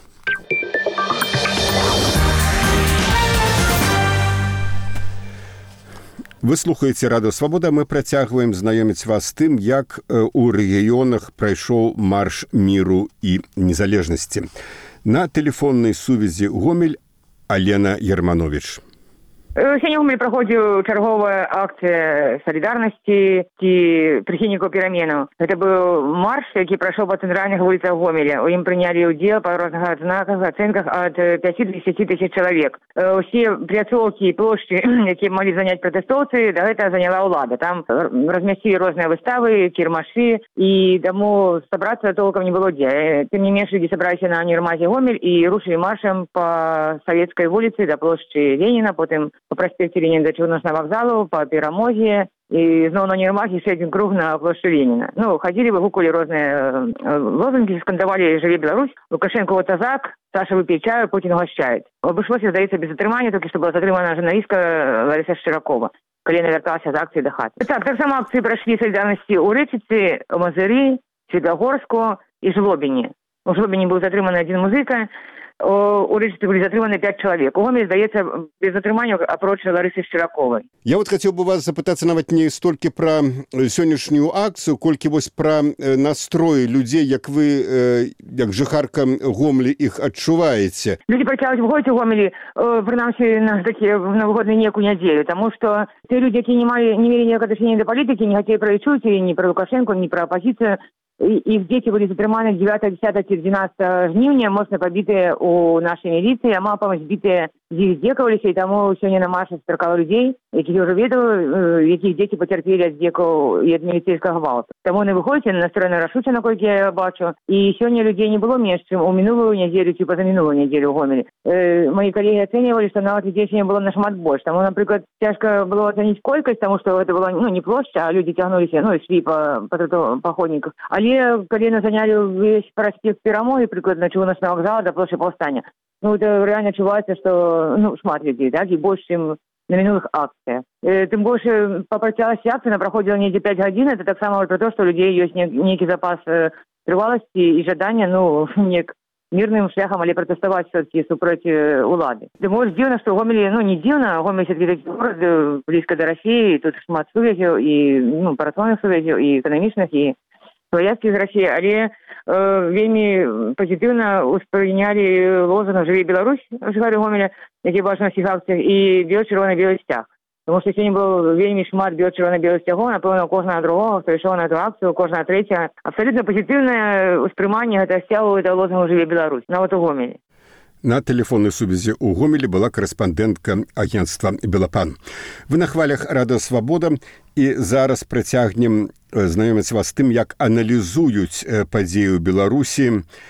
Вы слухаеце Радыё Свабода, мы працягваем знаёміць вас з тым, як у рэгіёнах прайшоў марш міру і незалежнасці. На тэлефоннай сувязі Гомель Алена Ярманович. Сёння ў Гомелі праходзіў чарговая акцыя салідарнасці ці прыхільнікаў пераменаў. Гэта быў марш, які прайшоў па цэнтральных вуліцах Гомеля. У ім прынялі ўдзел па розных адзнаках, ацэнках ад пяці да дзесяці тысяч чалавек. Усе пляцоўкі і плошчы, якія маглі заняць пратэстоўцы, да гэта заняла ўлада. Там размясцілі розныя выставы, кірмашы, і таму сабрацца толкам не было дзе. Тым не менш, людзі сабраліся на універмазе Гомель і рушылі маршам па Савецкай вуліцы да плошчы Леніна, потым по проспекте Ленина до Челночного вокзала, по Перамозе, и снова на универмаге еще один круг на площади Ленина. Ну, ходили, выгукали разные лозунги, скандовали «Живи Беларусь», Лукашенко вот тазак, Саша выпей чаю, Путин угощает. Обошлось, здається, без затримання, только что была затримана журналистка Лариса Широкова, коли она верталась з акції до хати. Так, так само акції пройшли солідарності у Ричиці, Мазирі, Світлогорську і Жлобіні. У Жлобіні був затриманий один музика, у рэчцы былі затрыманы пяць чалавек. У Гомелі, здаецца, без затрымання апроч Ларысы Шчыраковай. Я вот хацеў бы вас запытацца нават не столькі пра сённяшнюю акцыю, колькі вось пра настроі людзей, як вы, як жыхарка Гомелі, іх адчуваеце. Людзі пачаюць выходзіць у Гомелі, прынамсі на такія навагодныя некую нядзелю, таму што те людзі, якія не малі не мелі ніякага дачынення да палітыкі, не хацелі пра Ічуці, ні пра Лукашэнку, ні пра апазіцыю, іх дзеці былі затрыманы дзевятага, дзесятага ці дванаццатага жніўня, моцна пабітыя ў нашай міліцыі, а мапам збітыя дзве здзекаваліся, і таму сёння на марше стракала людзей, якіх я ўжо ведала, якіх дзеці пацярпелі ад здзекаў і ад міліцейскага гвалту. Таму яны выходзяць, яны настроены рашуча, наколькі я бачу, і сёння людзей не было менш, чым у мінулую нядзелю ці пазамінулую нядзелю ў Гомелі. Э, мои калегі ацэньвалі, што нават людзей сёння было нашмат больш. Таму, напрыклад, цяжка было ацаніць колькасць, таму што гэта была, ну, не плошча, а людзі цягнуліся, ну, ішлі па, па, па, па ходніках. Але калі яны занялі ўвесь праспект Перамогі, прыкладна Чыгуначнага вакзала да плошчы Паўстання, ну, это реально адчуваецца, што, ну, шмат людзей, так, і больш, чым на мінулых акцыях. Э, тым больш, па працягласці акцыі она праходзіла недзе пяць гадзін, это таксама про то, што у людзей ёсць нейкі запас э, трываласці і жадання, ну, нек мірным шляхам, але пратэставаць все-таки супроць э, улады. Тым больш дзіўна, што ў Гомелі, ну, не дзіўна, Гомель все-таки такі горад э, блізка да Расіі, тут шмат сувязяў і, ну, параслонных сувязяў, і эканамічных, і сваяцкіх з Расіі, але э, вельмі пазітыўна ўспрынялі лозунг «Жыве Беларусь» жыхары Гомеля, які бачыў на ўсіх акцыях, і бело-чырвона-белы сцяг. Тому што сёння было вельмі шмат бело-чырвона-белых сцягоў, напэўна, кожнага другога, хто ішоў на эту акцыю, кожнага трэцяга. Абсалютна пазітыўнае ўспрыманне гэтага сцягу, гэтага лозунгу «Жыве Беларусь», нават у Гомелі. На тэлефоннай сувязі ў Гомелі была корэспандэнтка агенцтва «Белапан». Вы на хвалях «Радыё Свабода», і зараз працягнем знаёміць вас тым, як аналізуюць падзеі ў Беларусі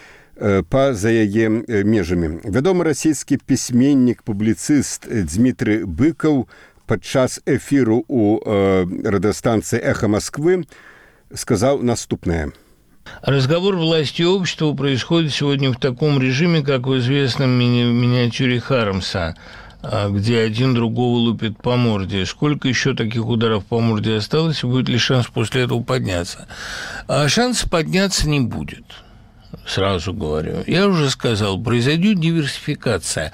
па-за яе межамі. Вядомы расійскі пісьменнік, публіцыст Дмітрый Быкаў падчас эфіру ў радыёстанцыі «Эхо Москвы» сказаў наступнае. Разговор власти и общества происходит сегодня в таком режиме, как в известном мини- миниатюре Хармса, где один другого лупит по морде. Сколько еще таких ударов по морде осталось, и будет ли шанс после этого подняться? А шанса подняться не будет, сразу говорю. Я уже сказал, произойдет диверсификация.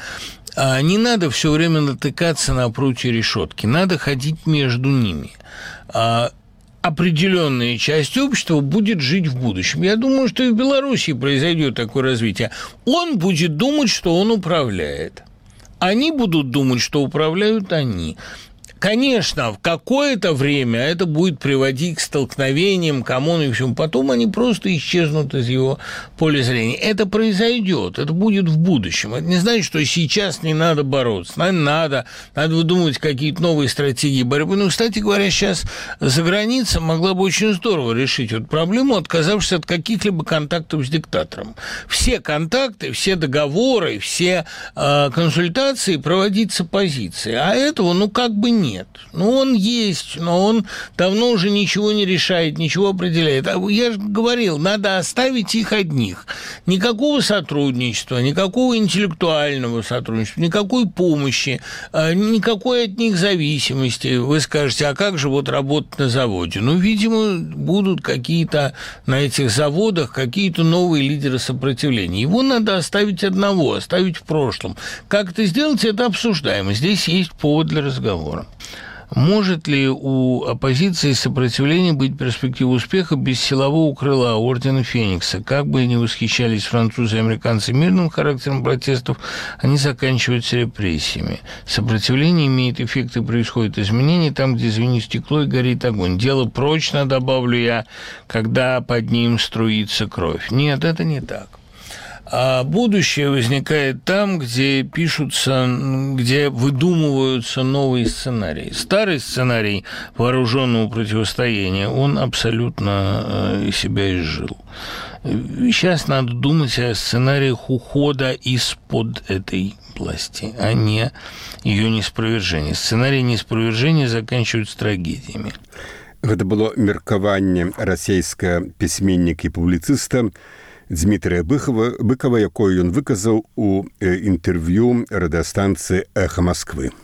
А не надо все время натыкаться на прутья решетки, надо ходить между ними. А определенная часть общества будет жить в будущем. Я думаю, что и в Беларуси произойдет такое развитие. Он будет думать, что он управляет. Они будут думать, что управляют они. Конечно, в какое-то время это будет приводить к столкновениям, к ОМОНу и всему. Потом они просто исчезнут из его поля зрения. Это произойдет, это будет в будущем. Это не значит, что сейчас не надо бороться. Надо, надо, надо выдумывать какие-то новые стратегии борьбы. Ну, кстати говоря, сейчас за границей могла бы очень здорово решить эту проблему, отказавшись от каких-либо контактов с диктатором. Все контакты, все договоры, все э, консультации проводить с оппозицией. А этого, ну, как бы нет. Нет. Ну, он есть, но он давно уже ничего не решает, ничего определяет. А я же говорил, надо оставить их одних. Никакого сотрудничества, никакого интеллектуального сотрудничества, никакой помощи, никакой от них зависимости. Вы скажете, а как же вот работать на заводе? Ну, видимо, будут какие-то на этих заводах какие-то новые лидеры сопротивления. Его надо оставить одного, оставить в прошлом. Как это сделать, это обсуждаемо. Здесь есть повод для разговора. Может ли у оппозиции сопротивления быть перспектива успеха без силового крыла Ордена Феникса? Как бы ни восхищались французы и американцы мирным характером протестов, они заканчиваются репрессиями. Сопротивление имеет эффект и происходит изменения там, где звенит стекло и горит огонь. Дело прочно, добавлю я, когда под ним струится кровь. Нет, это не так. А будущее возникает там, где пишутся, где выдумываются новые сценарии. Старый сценарий вооруженного противостояния, он абсолютно себя изжил. Сейчас надо думать о сценариях ухода из-под этой власти, а не ее неспровержения. Сценарии неспровержения заканчиваются трагедиями. Это было меркаванне расійскага пісьменніка і публіцыста Дмітрыя Быкава, Быкава, якое ён выказаў у інтэрв'ю радыёстанцыі «Эхо Москвы».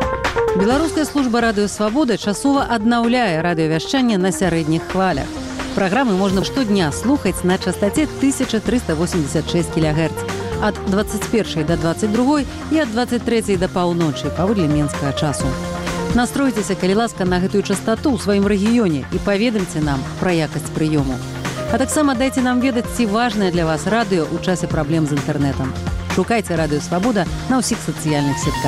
Беларуская служба «Радыё Свабода» часова аднаўляе радыёвяшчанне на сярэдніх хвалях. Праграмы можна штодня слухаць на частоце тысяча триста восемьдесят шесть килогерц ад двадцать першай да двадцать другой і ад двадцать трэцяй да паўночы паводле менскага часу. Настройцеся, калі ласка, на гэтую частоту ў сваім рэгіёне і паведамце нам пра якасць прыёму. А таксама дайце нам ведаць, ці важнае для вас радыё ў часе праблем з інтэрнэтам. Шукайце радыё Свабода на ўсіх сацыяльных сетках.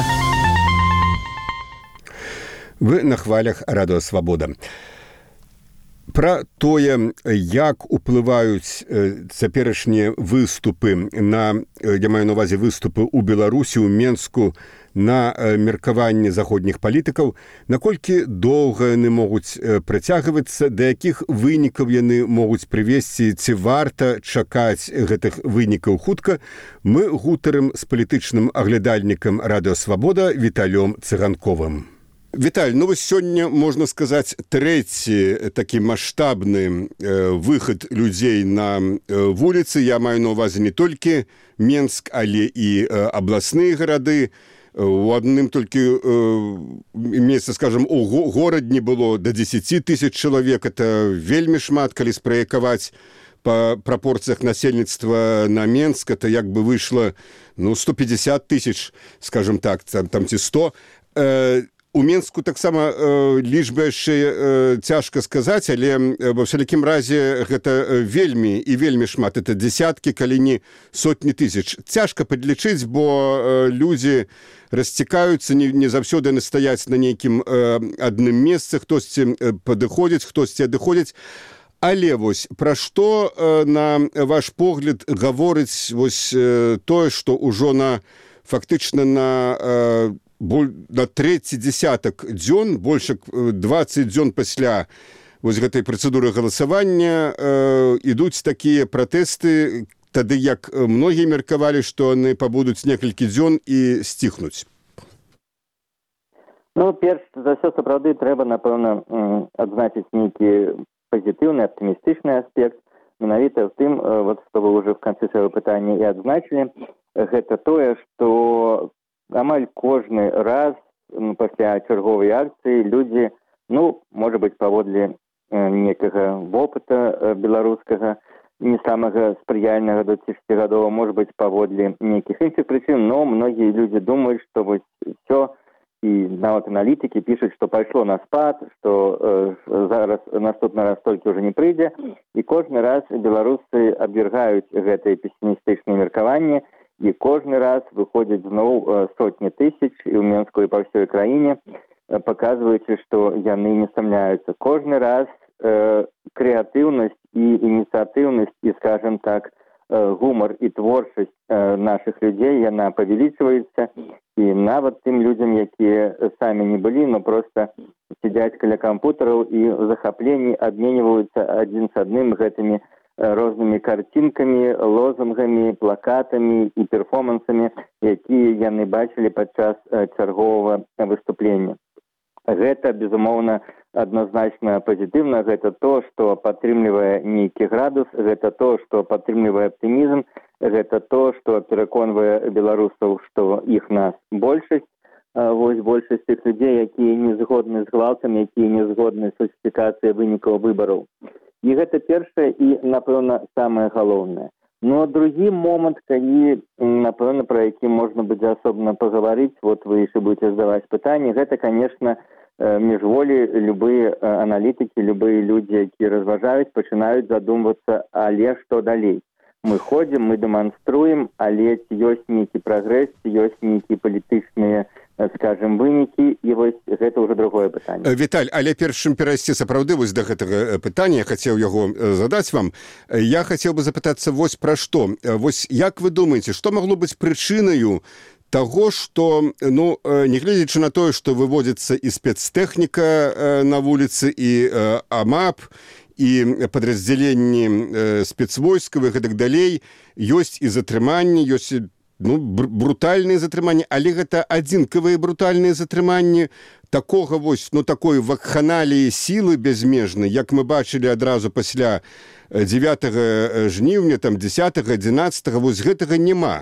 Вы на хвалях радыё Свабода. Пра тое, як уплываюць цяперашнія выступы на, я маю на ўвазе выступы ў Беларусі, ў Менску, на меркаванне заходніх палітыкаў, наколькі доўга яны могуць працягвацца, да якіх вынікаў яны могуць прывесці, ці варта чакаць гэтых вынікаў хутка, мы гутарым з палітычным аглядальнікам радыё Свабода Віталём Цыганковым. Віталь, ну вось сёння, можна сказаць, трэці такі маштабны э, выхад людзей на э, вуліцы. Я маю на ўвазе не толькі Менск, але і э, абласныя гарады. У адным толькі э, месца, скажем, у горадні было да дзесяці тысяч чалавек. Это вельмі шмат, калі спраякаваць па прапорцыях насельніцтва на Менск. Это як бы выйшла, ну, сто пятьдесят тысяч, скажем так, там, там ці сто. Э, У Менску таксама э, лічба яшчэ э, цяжка сказаць, але ва ўсялякім разе гэта вельмі і вельмі шмат. Это дзесяткі, калі не сотні тысяч. Цяжка падлічыць, бо э, людзі расцікаюцца, не, не заўсёды яны стаяць на нейкім э, адным месцы, хтосьці падыходзіць, хтосьці адыходзіць. Але вось пра што, э, на ваш погляд, гаворыць вось э, тое, што ўжо на фактычна на э, на трэці дзесятак дзён, больш як дваццаць дзён пасля вось гэтай працэдуры галасавання э, ідуць такія пратэсты, тады як многія меркавалі, што яны пабудуць некалькі дзён і сціхнуць. Ну, перш за ўсё, сапраўды, трэба, напэўна, адзначыць нейкі пазітыўны, аптымістычны аспект. Менавіта в тым, вот, што вы ўжо в канцы свайго пытання і адзначылі, гэта тое, што амаль кожны раз ну, пасля чарговай акцыі людзі, ну, можа быць, паводле э, некага вопыта э, беларускага, не самага спрыяльнага дваццацігадовага, можа быць, паводле нейкіх іншых прычын, но многія людзі думаюць, што вось ўсё, і нават аналітыкі пішуць, што пайшло на спад, што э, зараз наступны раз толькі ўжо не прыйдзе, і кожны раз беларусы абвяргаюць гэтае песімістычнае меркаванне, і кожны раз выходзяць зноў сотні тысяч і ў Менску і па ўсёй краіне, паказваючы, што яны не стамляюцца. Кожны раз э, крэатыўнасць і ініцыятыўнасць і, скажем так, э, гумар і творчасць э, нашых людзей, яна павялічваецца, і нават тым людзям, якія самі не былі, но проста сядзяць каля кампутараў і ў захапленні абменьваюцца адзін з адным гэтымі рознымі карцінкамі, лозунгамі, плакатамі і перформансамі, якія яны бачылі падчас чарговага выступлення. Гэта, безумоўна, адназначна пазітыўна, гэта то, што падтрымлівае нейкі градус, гэта то, што падтрымлівае аптымізм, гэта то, што пераконвае беларусаў, што іх нас большасць, вось большасць тых людзей, якія не згодны з гвалтам, якія не згодны з фальсіфікацыяй вынікаў выбараў. І гэта першае і, напэўна, самае галоўнае. Ну, другі момант, калі, напэўна, пра які можна будзе асобна пагаварыць, вот вы яшчэ будзеце задаваць пытанні, гэта, конечно, міжволі любыя аналітыкі, любыя людзі, якія разважаюць, пачынаюць задумвацца, але што далей? Мы ходзім, мы дэманструем, але ці ёсць нейкі прагрэс, ці ёсць нейкія палітычныя, скажем, вынікі, і вось гэта ўжо другое пытанне. Віталь, але перш чым перайсці сапраўды вось да гэтага пытання, я хацеў яго задаць вам, я хацеў бы запытацца вось пра што. Вось як вы думаеце, што магло быць прычынаю таго, што, ну, нягледзячы на тое, што выводзіцца і спецтэхніка на вуліцы, і АМАП, і падраздзяленні спецвойскавых і так далей, ёсць і затрыманні, ёсць ну, брутальныя затрыманні, але гэта адзінкавыя брутальныя затрыманні такога вось, ну, такой вакханаліі сілы бязмежнай, як мы бачылі адразу пасля дзевятага жніўня, там, дзесятага, адзінаццатага, вось гэтага няма.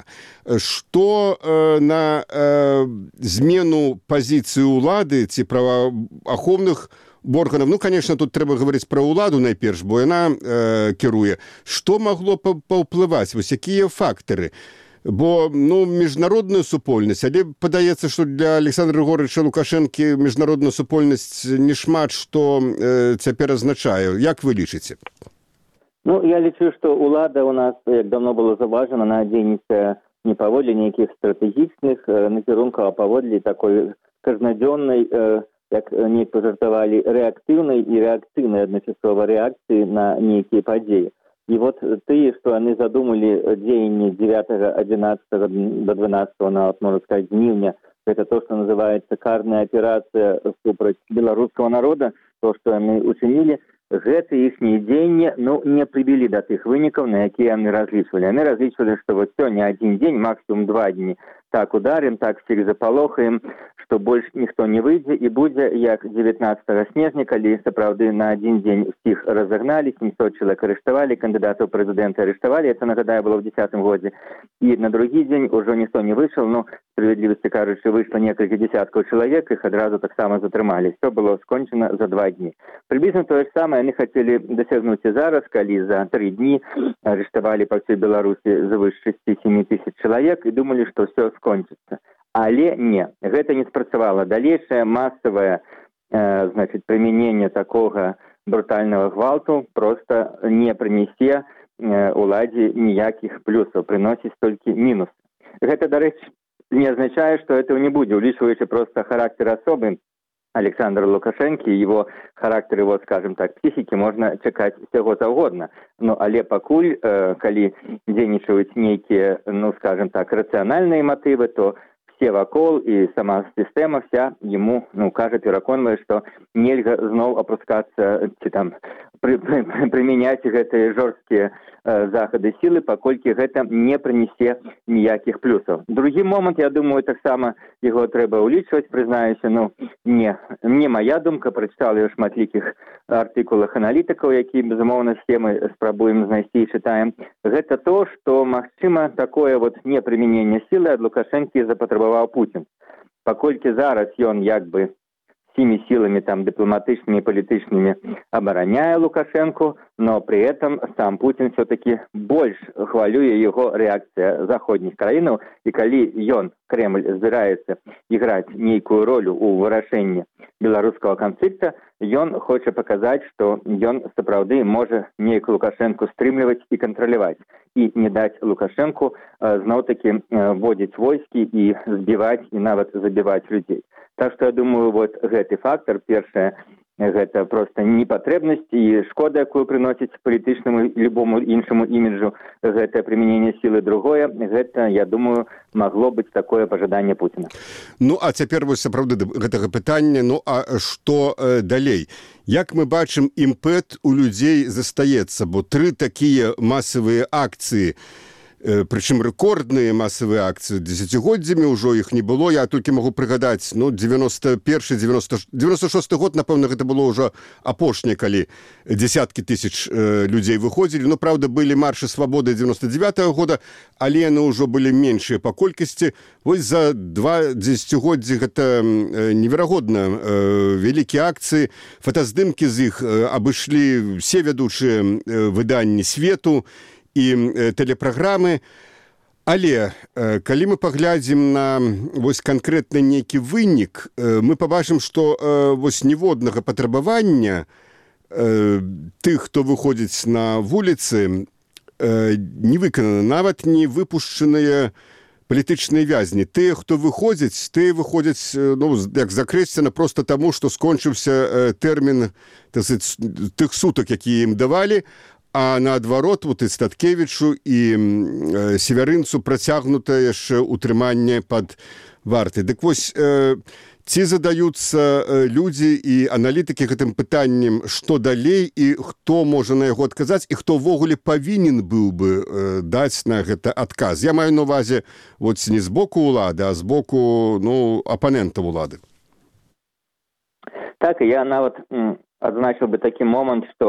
Што э, на э, змену пазіцыі ўлады ці праваахоўных органаў, ну, конечно, тут трэба гаварыць пра ўладу найперш, бо яна э, кіруе. Што магло паўплываць? Вось якія фактары? Бо, ну, міжнародную супольнасць, але падаецца, што для Александра Григорьевича Лукашэнкі міжнародная супольнасць не шмат што э, цяпер азначае. Як вы лічыце? Ну, я лічу, што ўлада ў нас, як давно было заўважана, на дзейніцтва не паводле нейкіх стратэгічных э, накірункаў, а паводле такой кажнадзённай, э, як неяк пажартавалі, рэактыўнай і рэакцыйнай адначасова рэакцыі на нейкія падзеі. І вот тыя, што яны задумалі дзеянні дзевятага адзінаццатага да дванаццатага, нават, можна сказаць, жніўня, гэта то, што называецца карная аперацыя супраць беларускага народа, то, што яны учынілі, гэта іхнія дзеянні, ну, не прывялі да тых вынікаў, на якія яны разлічвалі. Яны разлічвалі, што вот сёння адзін дзень, максимум два дні, так ударим, так всіх запалохаем, што больш ніхто не выйдзе, і будзе як дзевятнаццатага снежня, калі сапраўды на адзін дзень усіх разагналі, сямьсот чалавек арыштавалі, кандыдатаў прэзідэнта арыштавалі, это, нагадаю, было ў дзесятым годзе, і на другі дзень ужо ніхто не выйшаў, ну, справядлівасці кажучы, выйшла некалькі дзесяткаў чалавек, іх адразу таксама затрымалі. Все было скончана за два дні. Прыблізна тое ж самае яны хацелі дасягнуць і зараз, калі за тры дні арыштавалі па ўсёй Беларусі звыш шэсць-сем тысяч чалавек і думалі, што ўсё скончыцца. Але не, гэта не спрацавала. Далейшае масавае э, значит, прымяненне такога брутальнага гвалту просто не прынесе э, уладзе ніякіх плюсаў, прыносіць толькі мінусы. Гэта, дарэчы, не азначае, што этого не будзе, улічваючы просто характер асобы Александра Лукашэнкі, его характер, его, скажем так, психики можно чакаць всего заўгодна. Ну, але пакуль, э, калі дзейнічаюць нейкія, ну, скажем так, рацыянальныя матывы, то все вакол і сама сістэма вся ему, ну, кажа, пераконвае, што нельга зноў апускацца ці там пры, пры, прымяняць гэтыя жорсткія э, захады сілы, паколькі гэта не прынесе ніякіх плюсаў. Другі момант, я думаю, таксама яго трэба ўлічваць, прызнаюся, ну, не, не моя думка, прачытала я ў шматлікіх артыкулах аналітыкаў, які, безумоўна, схемы спрабуем знайсці і чытаем. Гэта то, што, магчыма, такое вот непрымяненне сілы ад Лукашэнкі запатрабаваў Путін. Паколькі зараз ён як бы всеми силами там дипломатичными и политичными обороняя Лукашенко, но при этом сам Путин все-таки больше хвалюе его реакция заходних краинов, и коли ён, Кремль, збираецца играть некую роль у вырашэння белорусского конфликта, ён хоча показать, что ён сапраўды можа нейк Лукашенко стрымліваць и контролировать, и не дать Лукашенко э, зноў-таки э, вводить войски и сбивать, и нават забивать людей. Так что я думаю, вот гэты фактор, першае, гэта просто непатрэбнасць і шкода, якую прыносіць палітычнаму і любому іншаму іміджу гэтае прымяненне сілы. Другое, гэта, я думаю, магло быць такое пажаданне Путіна. Ну, а цяпер вось сапраўды гэтага пытання, ну, а што э, далей? Як мы бачым, імпэт у людзей застаецца, бо тры такія масавыя акцыі, прычым рэкордныя масавыя акцыі, дзесяцігоддзямі ўжо іх не было. Я толькі магу прыгадаць, ну, девяносто першы девяносто шосты год, напэўна, гэта было ўжо апошняе, калі дзесяткі тысяч э, людзей выходзілі. Ну, правда, былі маршы свабоды девяносто девятого года, але яны ўжо былі меншыя па колькасці. Вось за два дзесяцігоддзі гэта э, неверагодна э, вялікія акцыі. Фотаздымкі з іх э, абышлі все вядучыя э, выданні свету і э, тэлепраграмы. Але э, калі мы паглядзім на вось канкрэтна нейкі вынік, э, мы пабачым, што э, вось ніводнага патрабавання э, тых, хто выходзіць на вуліцы, э, не выканана, нават не выпушчаныя палітычныя вязні. Тыя, хто выходзіць, тыя выходзяць, ну, як закрэсцена, проста таму, што скончыўся э, тэрмін тых сутак, якія ім давалі, а наадварот, вот і Статкевічу, і э, Севярынцу працягнутае яшчэ утрыманне пад вартай. Дык вось, э, ці задаюцца э, людзі і аналітыкі гэтым пытаннем, што далей, і хто можа на яго адказаць, і хто ўвогуле павінен быў бы э, даць на гэта адказ. Я маю на ўвазе вот, не з боку ўлады, а з боку, ну, апанентаў улады. Так, я нават м, адзначыў бы такі момант, што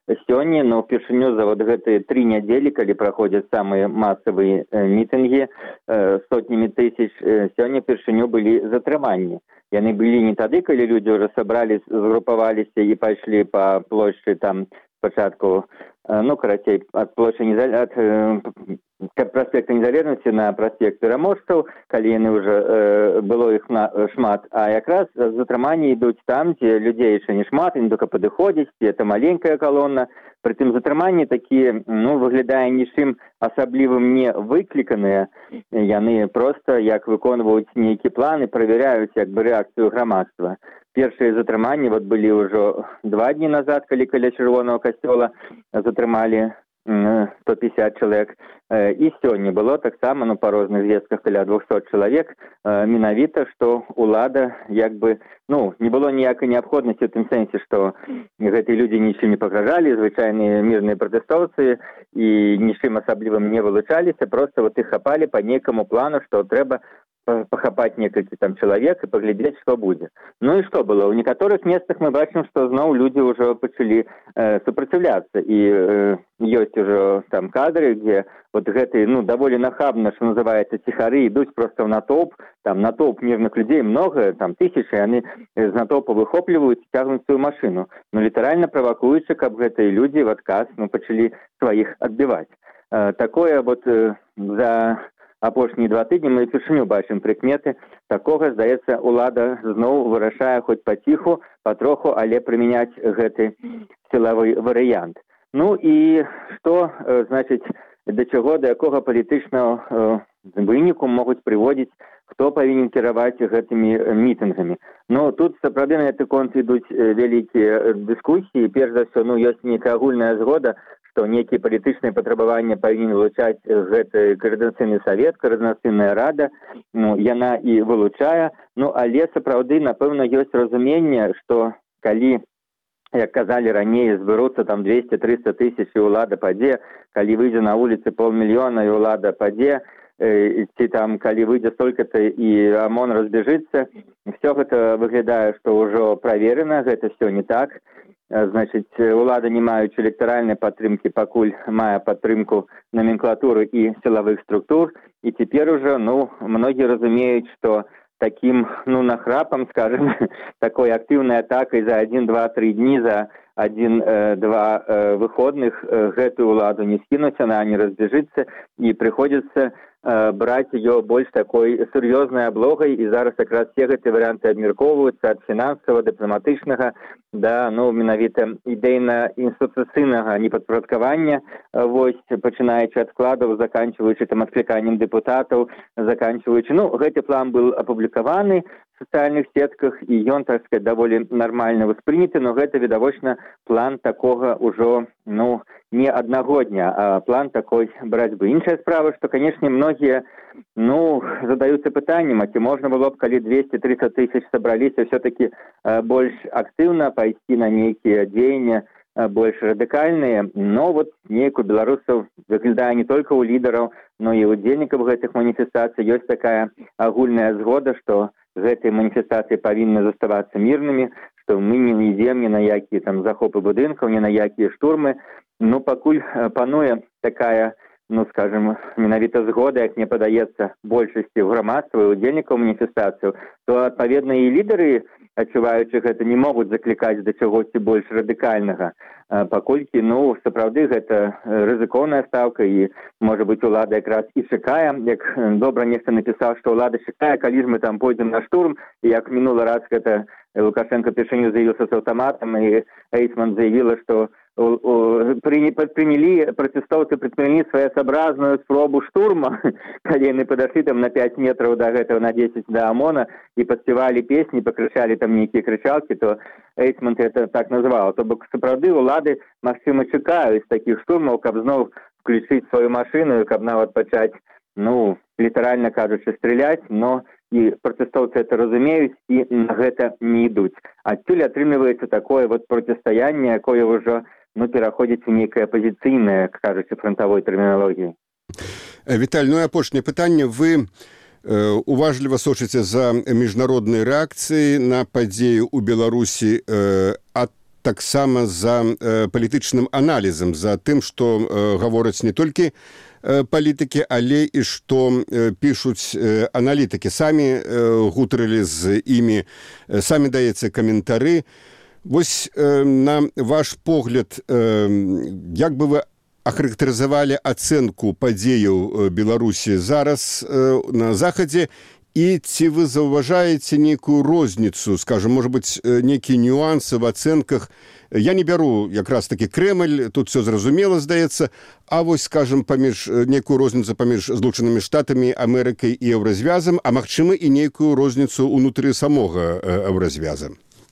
сёння, но впершыню за вот гэтыя тры нядзелі, калі праходзяць самыя масавыя мітынгі сотнямі тысяч, сёння впершыню былі затрыманні. Яны былі не тады, калі людзі ўжо сабрались, згрупаваліся і пайшлі па плошчы там спачатку, ну, карацей, ад плошчы незалежнасці, ад праспекта незалежнасці на праспект пераможцаў, калі яны ўжо э, было іх на, шмат, а якраз затрыманні ідуць там, дзе людзей яшчэ не шмат, яны толькі падыходзяць, это маленькая калона. Прытым затрыманні такія, ну, выглядае нічым асаблівым не выкліканыя, яны проста як выконваюць нейкі планы, правяраюць як бы рэакцыю грамадства. Першыя затрыманні вот былі ўжо два дні назад, калі каля Чырвонага касцёла затрымалі сто пятьдесят чалавек. І сёння было таксама, ну, па розных звестках каля двухсот чалавек, менавіта, што ўлада як бы, ну, не было ніякай неабходнасці ў тым сэнсе, што гэтыя людзі нічым не пагражалі, звычайныя мірныя пратэстоўцы і нічым асаблівым не вылучаліся, проста вот іх хапалі па нейкаму плану, што трэба пахапаць некалькі там чалавек і паглядзець, што будзе. Ну і што было? У некаторых месцах мы бачым, што зноў людзі ўжо пачалі э, супраціўляцца. І э, ёсць ужо там кадры, дзе вот гэтыя, ну, даволі нахабна, што называецца, ціхары, ідуць проста ў натоўп, там натоўп мірных людзей многа, там тысячы, яны з натоўпа выхопліваюць і цягнуць сваю машыну. Ну, літаральна правакуючы, каб гэтыя людзі в адказ, ну, пачалі сваіх адбіваць. Э, такое вот э, за апошнія два тыдні мы упершыню бачым прыкметы такога, здаецца, улада зноў вырашае хоць паціху, патроху, але прымяняць гэты сілавы варыянт. Ну і што, значыць, да чаго, да якога палітычнага э, выніку могуць прыводзіць, хто павінен кіраваць гэтымі мітынгамі. Ну, тут сапраўды на гэты конт ідуць вялікія дыскусіі. Перш за ўсё, ну, ёсць нейкая агульная згода, што нейкія палітычныя патрабаванні павінен вылучаць гэты коордынацыйны савет, коордынацыйная рада, ну, яна і вылучае. Ну, але сапраўды, напэўна, ёсць разуменне, што калі, як казалі раней, зберуцца там двести-триста тысяч і ўлада падзе, калі выйдзе на вуліцы паўмільёна і ўлада падзе, э, ці там, калі выйдзе столькі-то і ОМОН разбежыцца, все гэта выглядае, што ўжо праверена, гэта все не так. Значыць, улада, не маючы электаральнай падтрымкі, пакуль мае падтрымку номенклатуры і сілавых структур, і цяпер ужо, ну, многія разумеюць, што такім, ну, нахрапам, скажем, такой актыўнай атакай за один, два, три дні, за один-два э, выходных э, гэтую уладу не скінуць, она не разбежыцца, і прыходзіцца э, браць ее больш такой сур'ёзнай аблогай, і зараз якраз все гэтыя варыянты абмяркоўваюцца ад фінансавага, дыпламатычнага, да, ну, менавіта ідэйна-інстытуцыйнага непадпарадкавання, вось, пачынаючы ад складаў, заканчваючы там адкліканнем дэпутатаў, заканчваючы, ну, гэты план быў апублікаваны в сацыяльных сетках, і ён, так сказать, даволі нармальна воспрыняты, но гэта, відавочна, план такога ўжо, ну, не аднаго дня, а план такой барацьбы. Іншая справа, што, канешне, многія, ну, задаюцца пытаннем, а ці можна было б, калі двести-триста тысяч сабраліся, все-таки э, больш актыўна пайсці на нейкія дзеянні, э, больш радыкальныя, но вот неяк у беларусаў выглядае не толькі ў лідараў, но і ў удзельнікаў гэтых маніфестацый ёсць такая агульная згода, што гэтыя маніфестацыі павінны заставацца мірнымі, што мы не ідзем ні на якія там захопы будынкаў, ні на якія штурмы. Ну, пакуль пануе такая, ну, скажем, менавіта згода, як мне падаецца, большасці грамадства і удзельнікаў маніфестацыяў, то, адпаведна, і лідары, адчуваючы гэта, не могуць заклікаць да чагосьці больш радыкальнага, паколькі, ну, сапраўды, гэта рызыкоўная стаўка, і, можа быць, улада якраз і чакае, як добра нехта напісаў, што ўлада чакае, калі ж мы там пойдзем на штурм, і як мінулы раз гэта Лукашенко першыню заявіўся з аўтаматам, і Эйсман заявіла, што предприняли, протестовцы предприняли своеобразную спробу штурма, калі яны падашлі там на пять метров до гэтага, на десять до ОМОНа, и подпевали песни, покричали там нейкія кричалки, то Эйсман это так назвал. То бок сапраўды улады, магчыма, чакаюць такіх штурмаў, каб зноў включыць сваю машину, каб нават пачаць, ну, літаральна кажучы, стріляць, но і пратэстоўцы это разумеюць і на гэта не ідуць. Адсюль атрымліваецца такое вот процістаянне, якое ўжо, ну, пераходзіць у нейкае апазіцыйнае, кажучы, фронтавой тэрміналогіі. Віталь, ну і апошняе пытанне. Вы э, уважліва сочыце за міжнароднай рэакцыі на падзею ў Беларусі. Э, а таксама за палітычным аналізам, за тым, што гавораць не толькі палітыкі, але і што пішуць аналітыкі. Самі гутарылі з імі, самі даеце каментары. Вось на ваш погляд, як бы вы ахарактарызавалі ацэнку падзеяў Беларусі зараз на Захадзе, і ці вы заўважаеце нейкую розніцу, скажем, может быть, нейкія нюансы в ацэнках? Я не бяру якраз таки Крэмль, тут все зразумела, здаецца, а вось, скажем, паміж нейкую розніцу паміж Злучанымі Штатамі, Амерыкай і Еўразвязам, а магчыма і нейкую розніцу ўнутры самога Еўразвяза.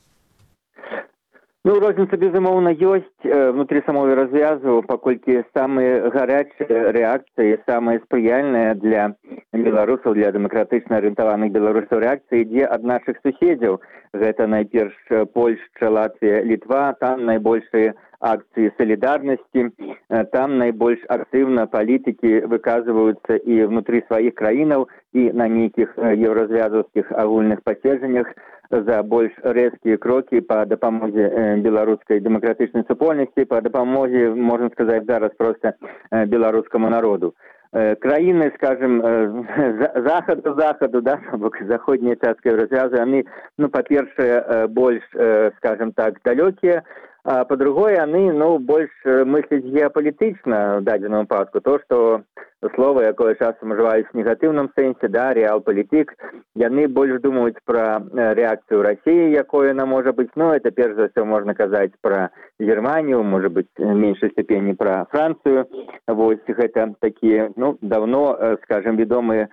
Ну, розніца, безумоўна, ёсць внутрі самого развязу, паколькі самыя гарячыя рэакцыі, самыя спрыяльныя для беларусаў, для дэмакратычна арыентаваных беларусаў рэакцыі ідзе ад нашых суседзяў. Гэта найперш Польшча, Латвія, Літва, там найбольшыя акцыі салідарнасці, там найбольш актыўна палітыкі выказваюцца і внутры сваіх краінаў, і на нейкіх еўразвязаўскіх агульных паседжаннях за больш рэзкія крокі па дапамозе беларускай дэмакратычнай супольнасці, па дапамозе, можна сказаць, зараз проста беларускаму народу. Краіны, скажем, захаду, захаду, да, заходняя частка Еўразвязу, яны, ну, па-першае, больш, скажем так, далёкія, а па-другое, яны, ну, больш мысляць геапалітычна в дадзеным выпадку. То, што слова, якое часам ужываюць в негатыўным сэнсе, да, рэалпалітык, яны больш думаюць пра рэакцыю Расіі, якое яна можа быць, ну, это перш за ўсё можна казаць пра Германію, можа быць, в меншай ступені пра Францыю. Вось гэта такія, ну, давно, скажем, вядомыя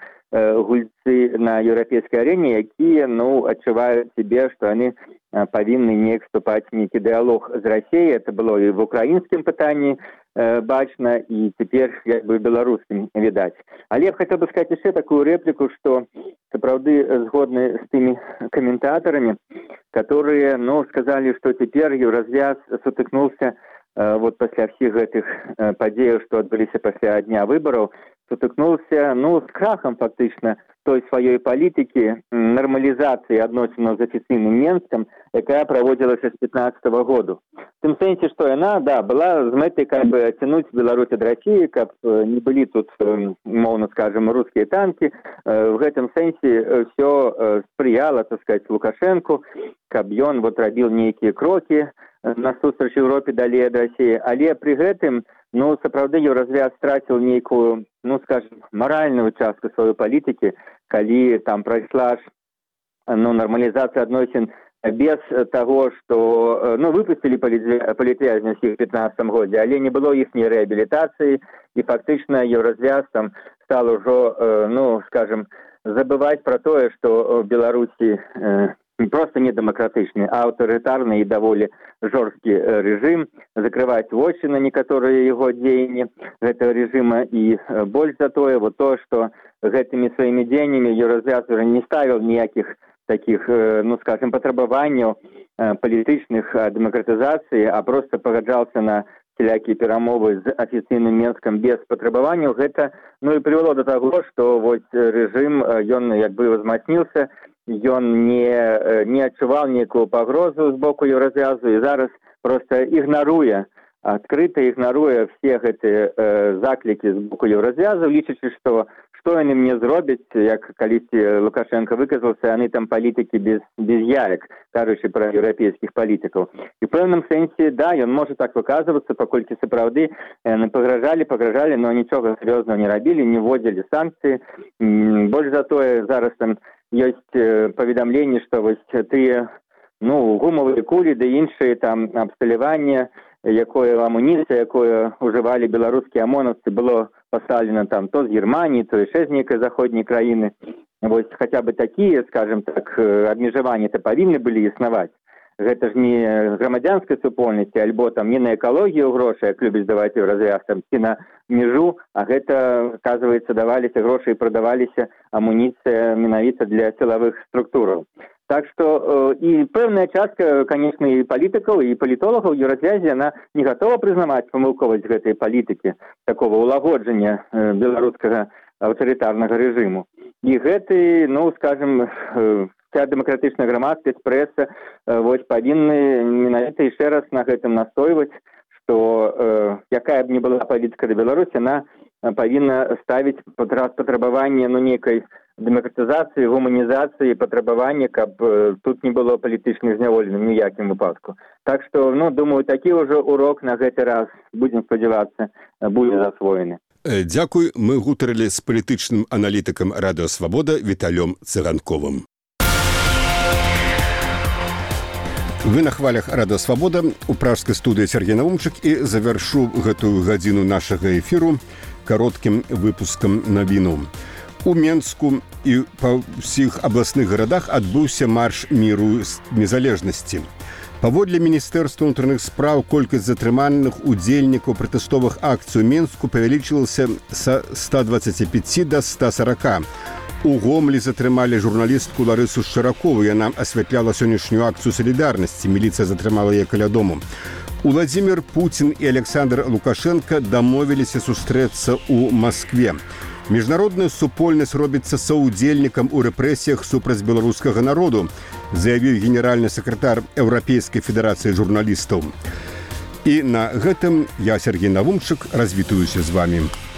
гульцы на еўрапейскай арэне, якія, ну, адчуваюць сябе, што яны павінны неяк вступаць в нейкі дыалог з Расіяй. Это было і в украінскім пытанні бачна, і цяпер як бы беларускім відаць. Але я б хацеў бы сказаць яшчэ такую рэпліку, што сапраўды згодны з тымі каментатарамі, которые, ну, сказалі, што цяпер еўразвяз сутыкнуўся вот пасля всіх гэтых падзеяў, што адбыліся пасля дня выбараў, сутыкнуўся, ну, з крахам фактычна той сваёй палітыкі нармалізацыі адносінаў з афіцыйным Менскам, якая праводзілася з пятнаццатага году. В тым сэнсе, што яна, да, была з мэтай как бы адцянуць Беларусь ад Расіі, каб не былі тут, мовна скажем, рускія танкі. В гэтым сэнсе ўсё спрыяла, так сказать, Лукашэнку, каб ён вот рабіў нейкія крокі насустрач Еўропе далей ад Расіі. Але пры гэтым, ну, сапраўды еўразвяз страціў нейкую, ну, скажем, маральную частку сваёй палітыкі, калі там прайшла ж, ну, нармалізацыя адносін без таго, што, ну, выпусцілі палітвязня ўсіх у пятнаццатым годзе, але не было іхняй рэабілітацыі, і фактычна еўразвяз там стал ужо, ну, скажем, забываць пра тое, што в Беларусі просто не дэмакратычны, а аўтарытарны і даволі жорсткі рэжым, закрываць вочы на некаторыя яго дзеянні гэтага рэжыма, і больш за тое, вот то, што гэтымі сваімі дзеяннямі еўразвяз не ставіў ніякіх таких, ну, скажем, патрабаванняў палітычных дэмакратызацыі, а просто пагаджаўся на всякие перамовы з афіцыйным Менскам без патрабаванняў. Гэта, ну, і прывяло до таго, што вот рэжым, ён як бы возмацніўся, ён не, не адчуваў некую пагрозу з боку еўразвязу і зараз просто ігнаруе, адкрыта ігнаруе все гэтыя э, заклікі з боку еўразвязу, лічачы, што што яны мне зробяць, як калісьці Лукашенко выказаўся, яны там палітыкі без, без яек, кажучы пра еўрапейскіх палітыкаў. І в пэўным сэнсе, да, ён можа так выказвацца, паколькі сапраўды яны пагражалі, пагражалі, но нічога сур'ёзнага не рабілі, не вводзілі санкцыі. Больш за тое, зараз там ёсць паведамленні, што вось тыя, ну, гумавыя кулі ды іншыя там абсталяванне, якое амуніцыя, якое ўжывалі беларускія амонаўцы, было пастаўлена там то з Германіі, то яшчэ з нейкай заходняй краіны. Вось хаця бы такія, скажем так, абмежаванні-то павінны былі існаваць. Гэта ж не грамадзянскай супольнасці, альбо там не на экалогію грошы, як любіць даваць еўразвяз, там, ці на межу, а гэта, аказваецца, даваліся грошы і прадаваліся амуніцыя менавіта для сілавых структураў. Так што і пэўная частка, конечно, і палітыкаў, і палітолагаў еўразвязе, яна не гатова прызнаваць памылковасць гэтай палітыкі, такого улагоджання беларускага аўтарытарнага рэжыму. І гэты, ну, скажем, вся дэмакратычная грамадскасць, прэса вось павінны менавіта яшчэ раз на гэтым настойваць, што э, якая б не была палітыка да Беларусі, яна павінна ставіць патрабаванне ну, нейкай дэмакратызацыі, гуманізацыі, патрабаванне, каб э, тут не было палітычных зняволеных ні ў якім выпадку. Так што, ну, думаю, такі ўжо урок на гэты раз, будзем спадзявацца, будзе засвоены. Дзякуй, мы гутарылі з палітычным аналітыкам Радыё Свабода Віталём Цыганковым. Вы на хвалях Радыё Свабода, у пражскай студыі Сергей Наумчык, і завяршу гэтую гадзіну нашага эфіру кароткім выпускам навіну. У Менску і па ўсіх абласных гарадах адбыўся марш міру незалежнасці. Паводле Міністэрства ўнутраных спраў колькасць затрыманых удзельнікаў пратэстовых акцый у Менску павялічылася са ста дваццаці пяці да ста сарака. У Гомлі затрымалі журналістку Ларысу Шчаракову. Яна асвятляла сённяшнюю акцыю салідарнасці. Міліцыя затрымала яе каля дому. Уладзімір Пуцін і Александр Лукашенко дамовіліся сустрэцца ў Маскве. Міжнародная супольнасць робіцца саўдзельнікам у рэпрэсіях супраць беларускага народу, заявіў генеральны сакратар Еўрапейскай федэрацыі журналістаў. І на гэтым я, Сергей Навумчык, развітуюся з вамі.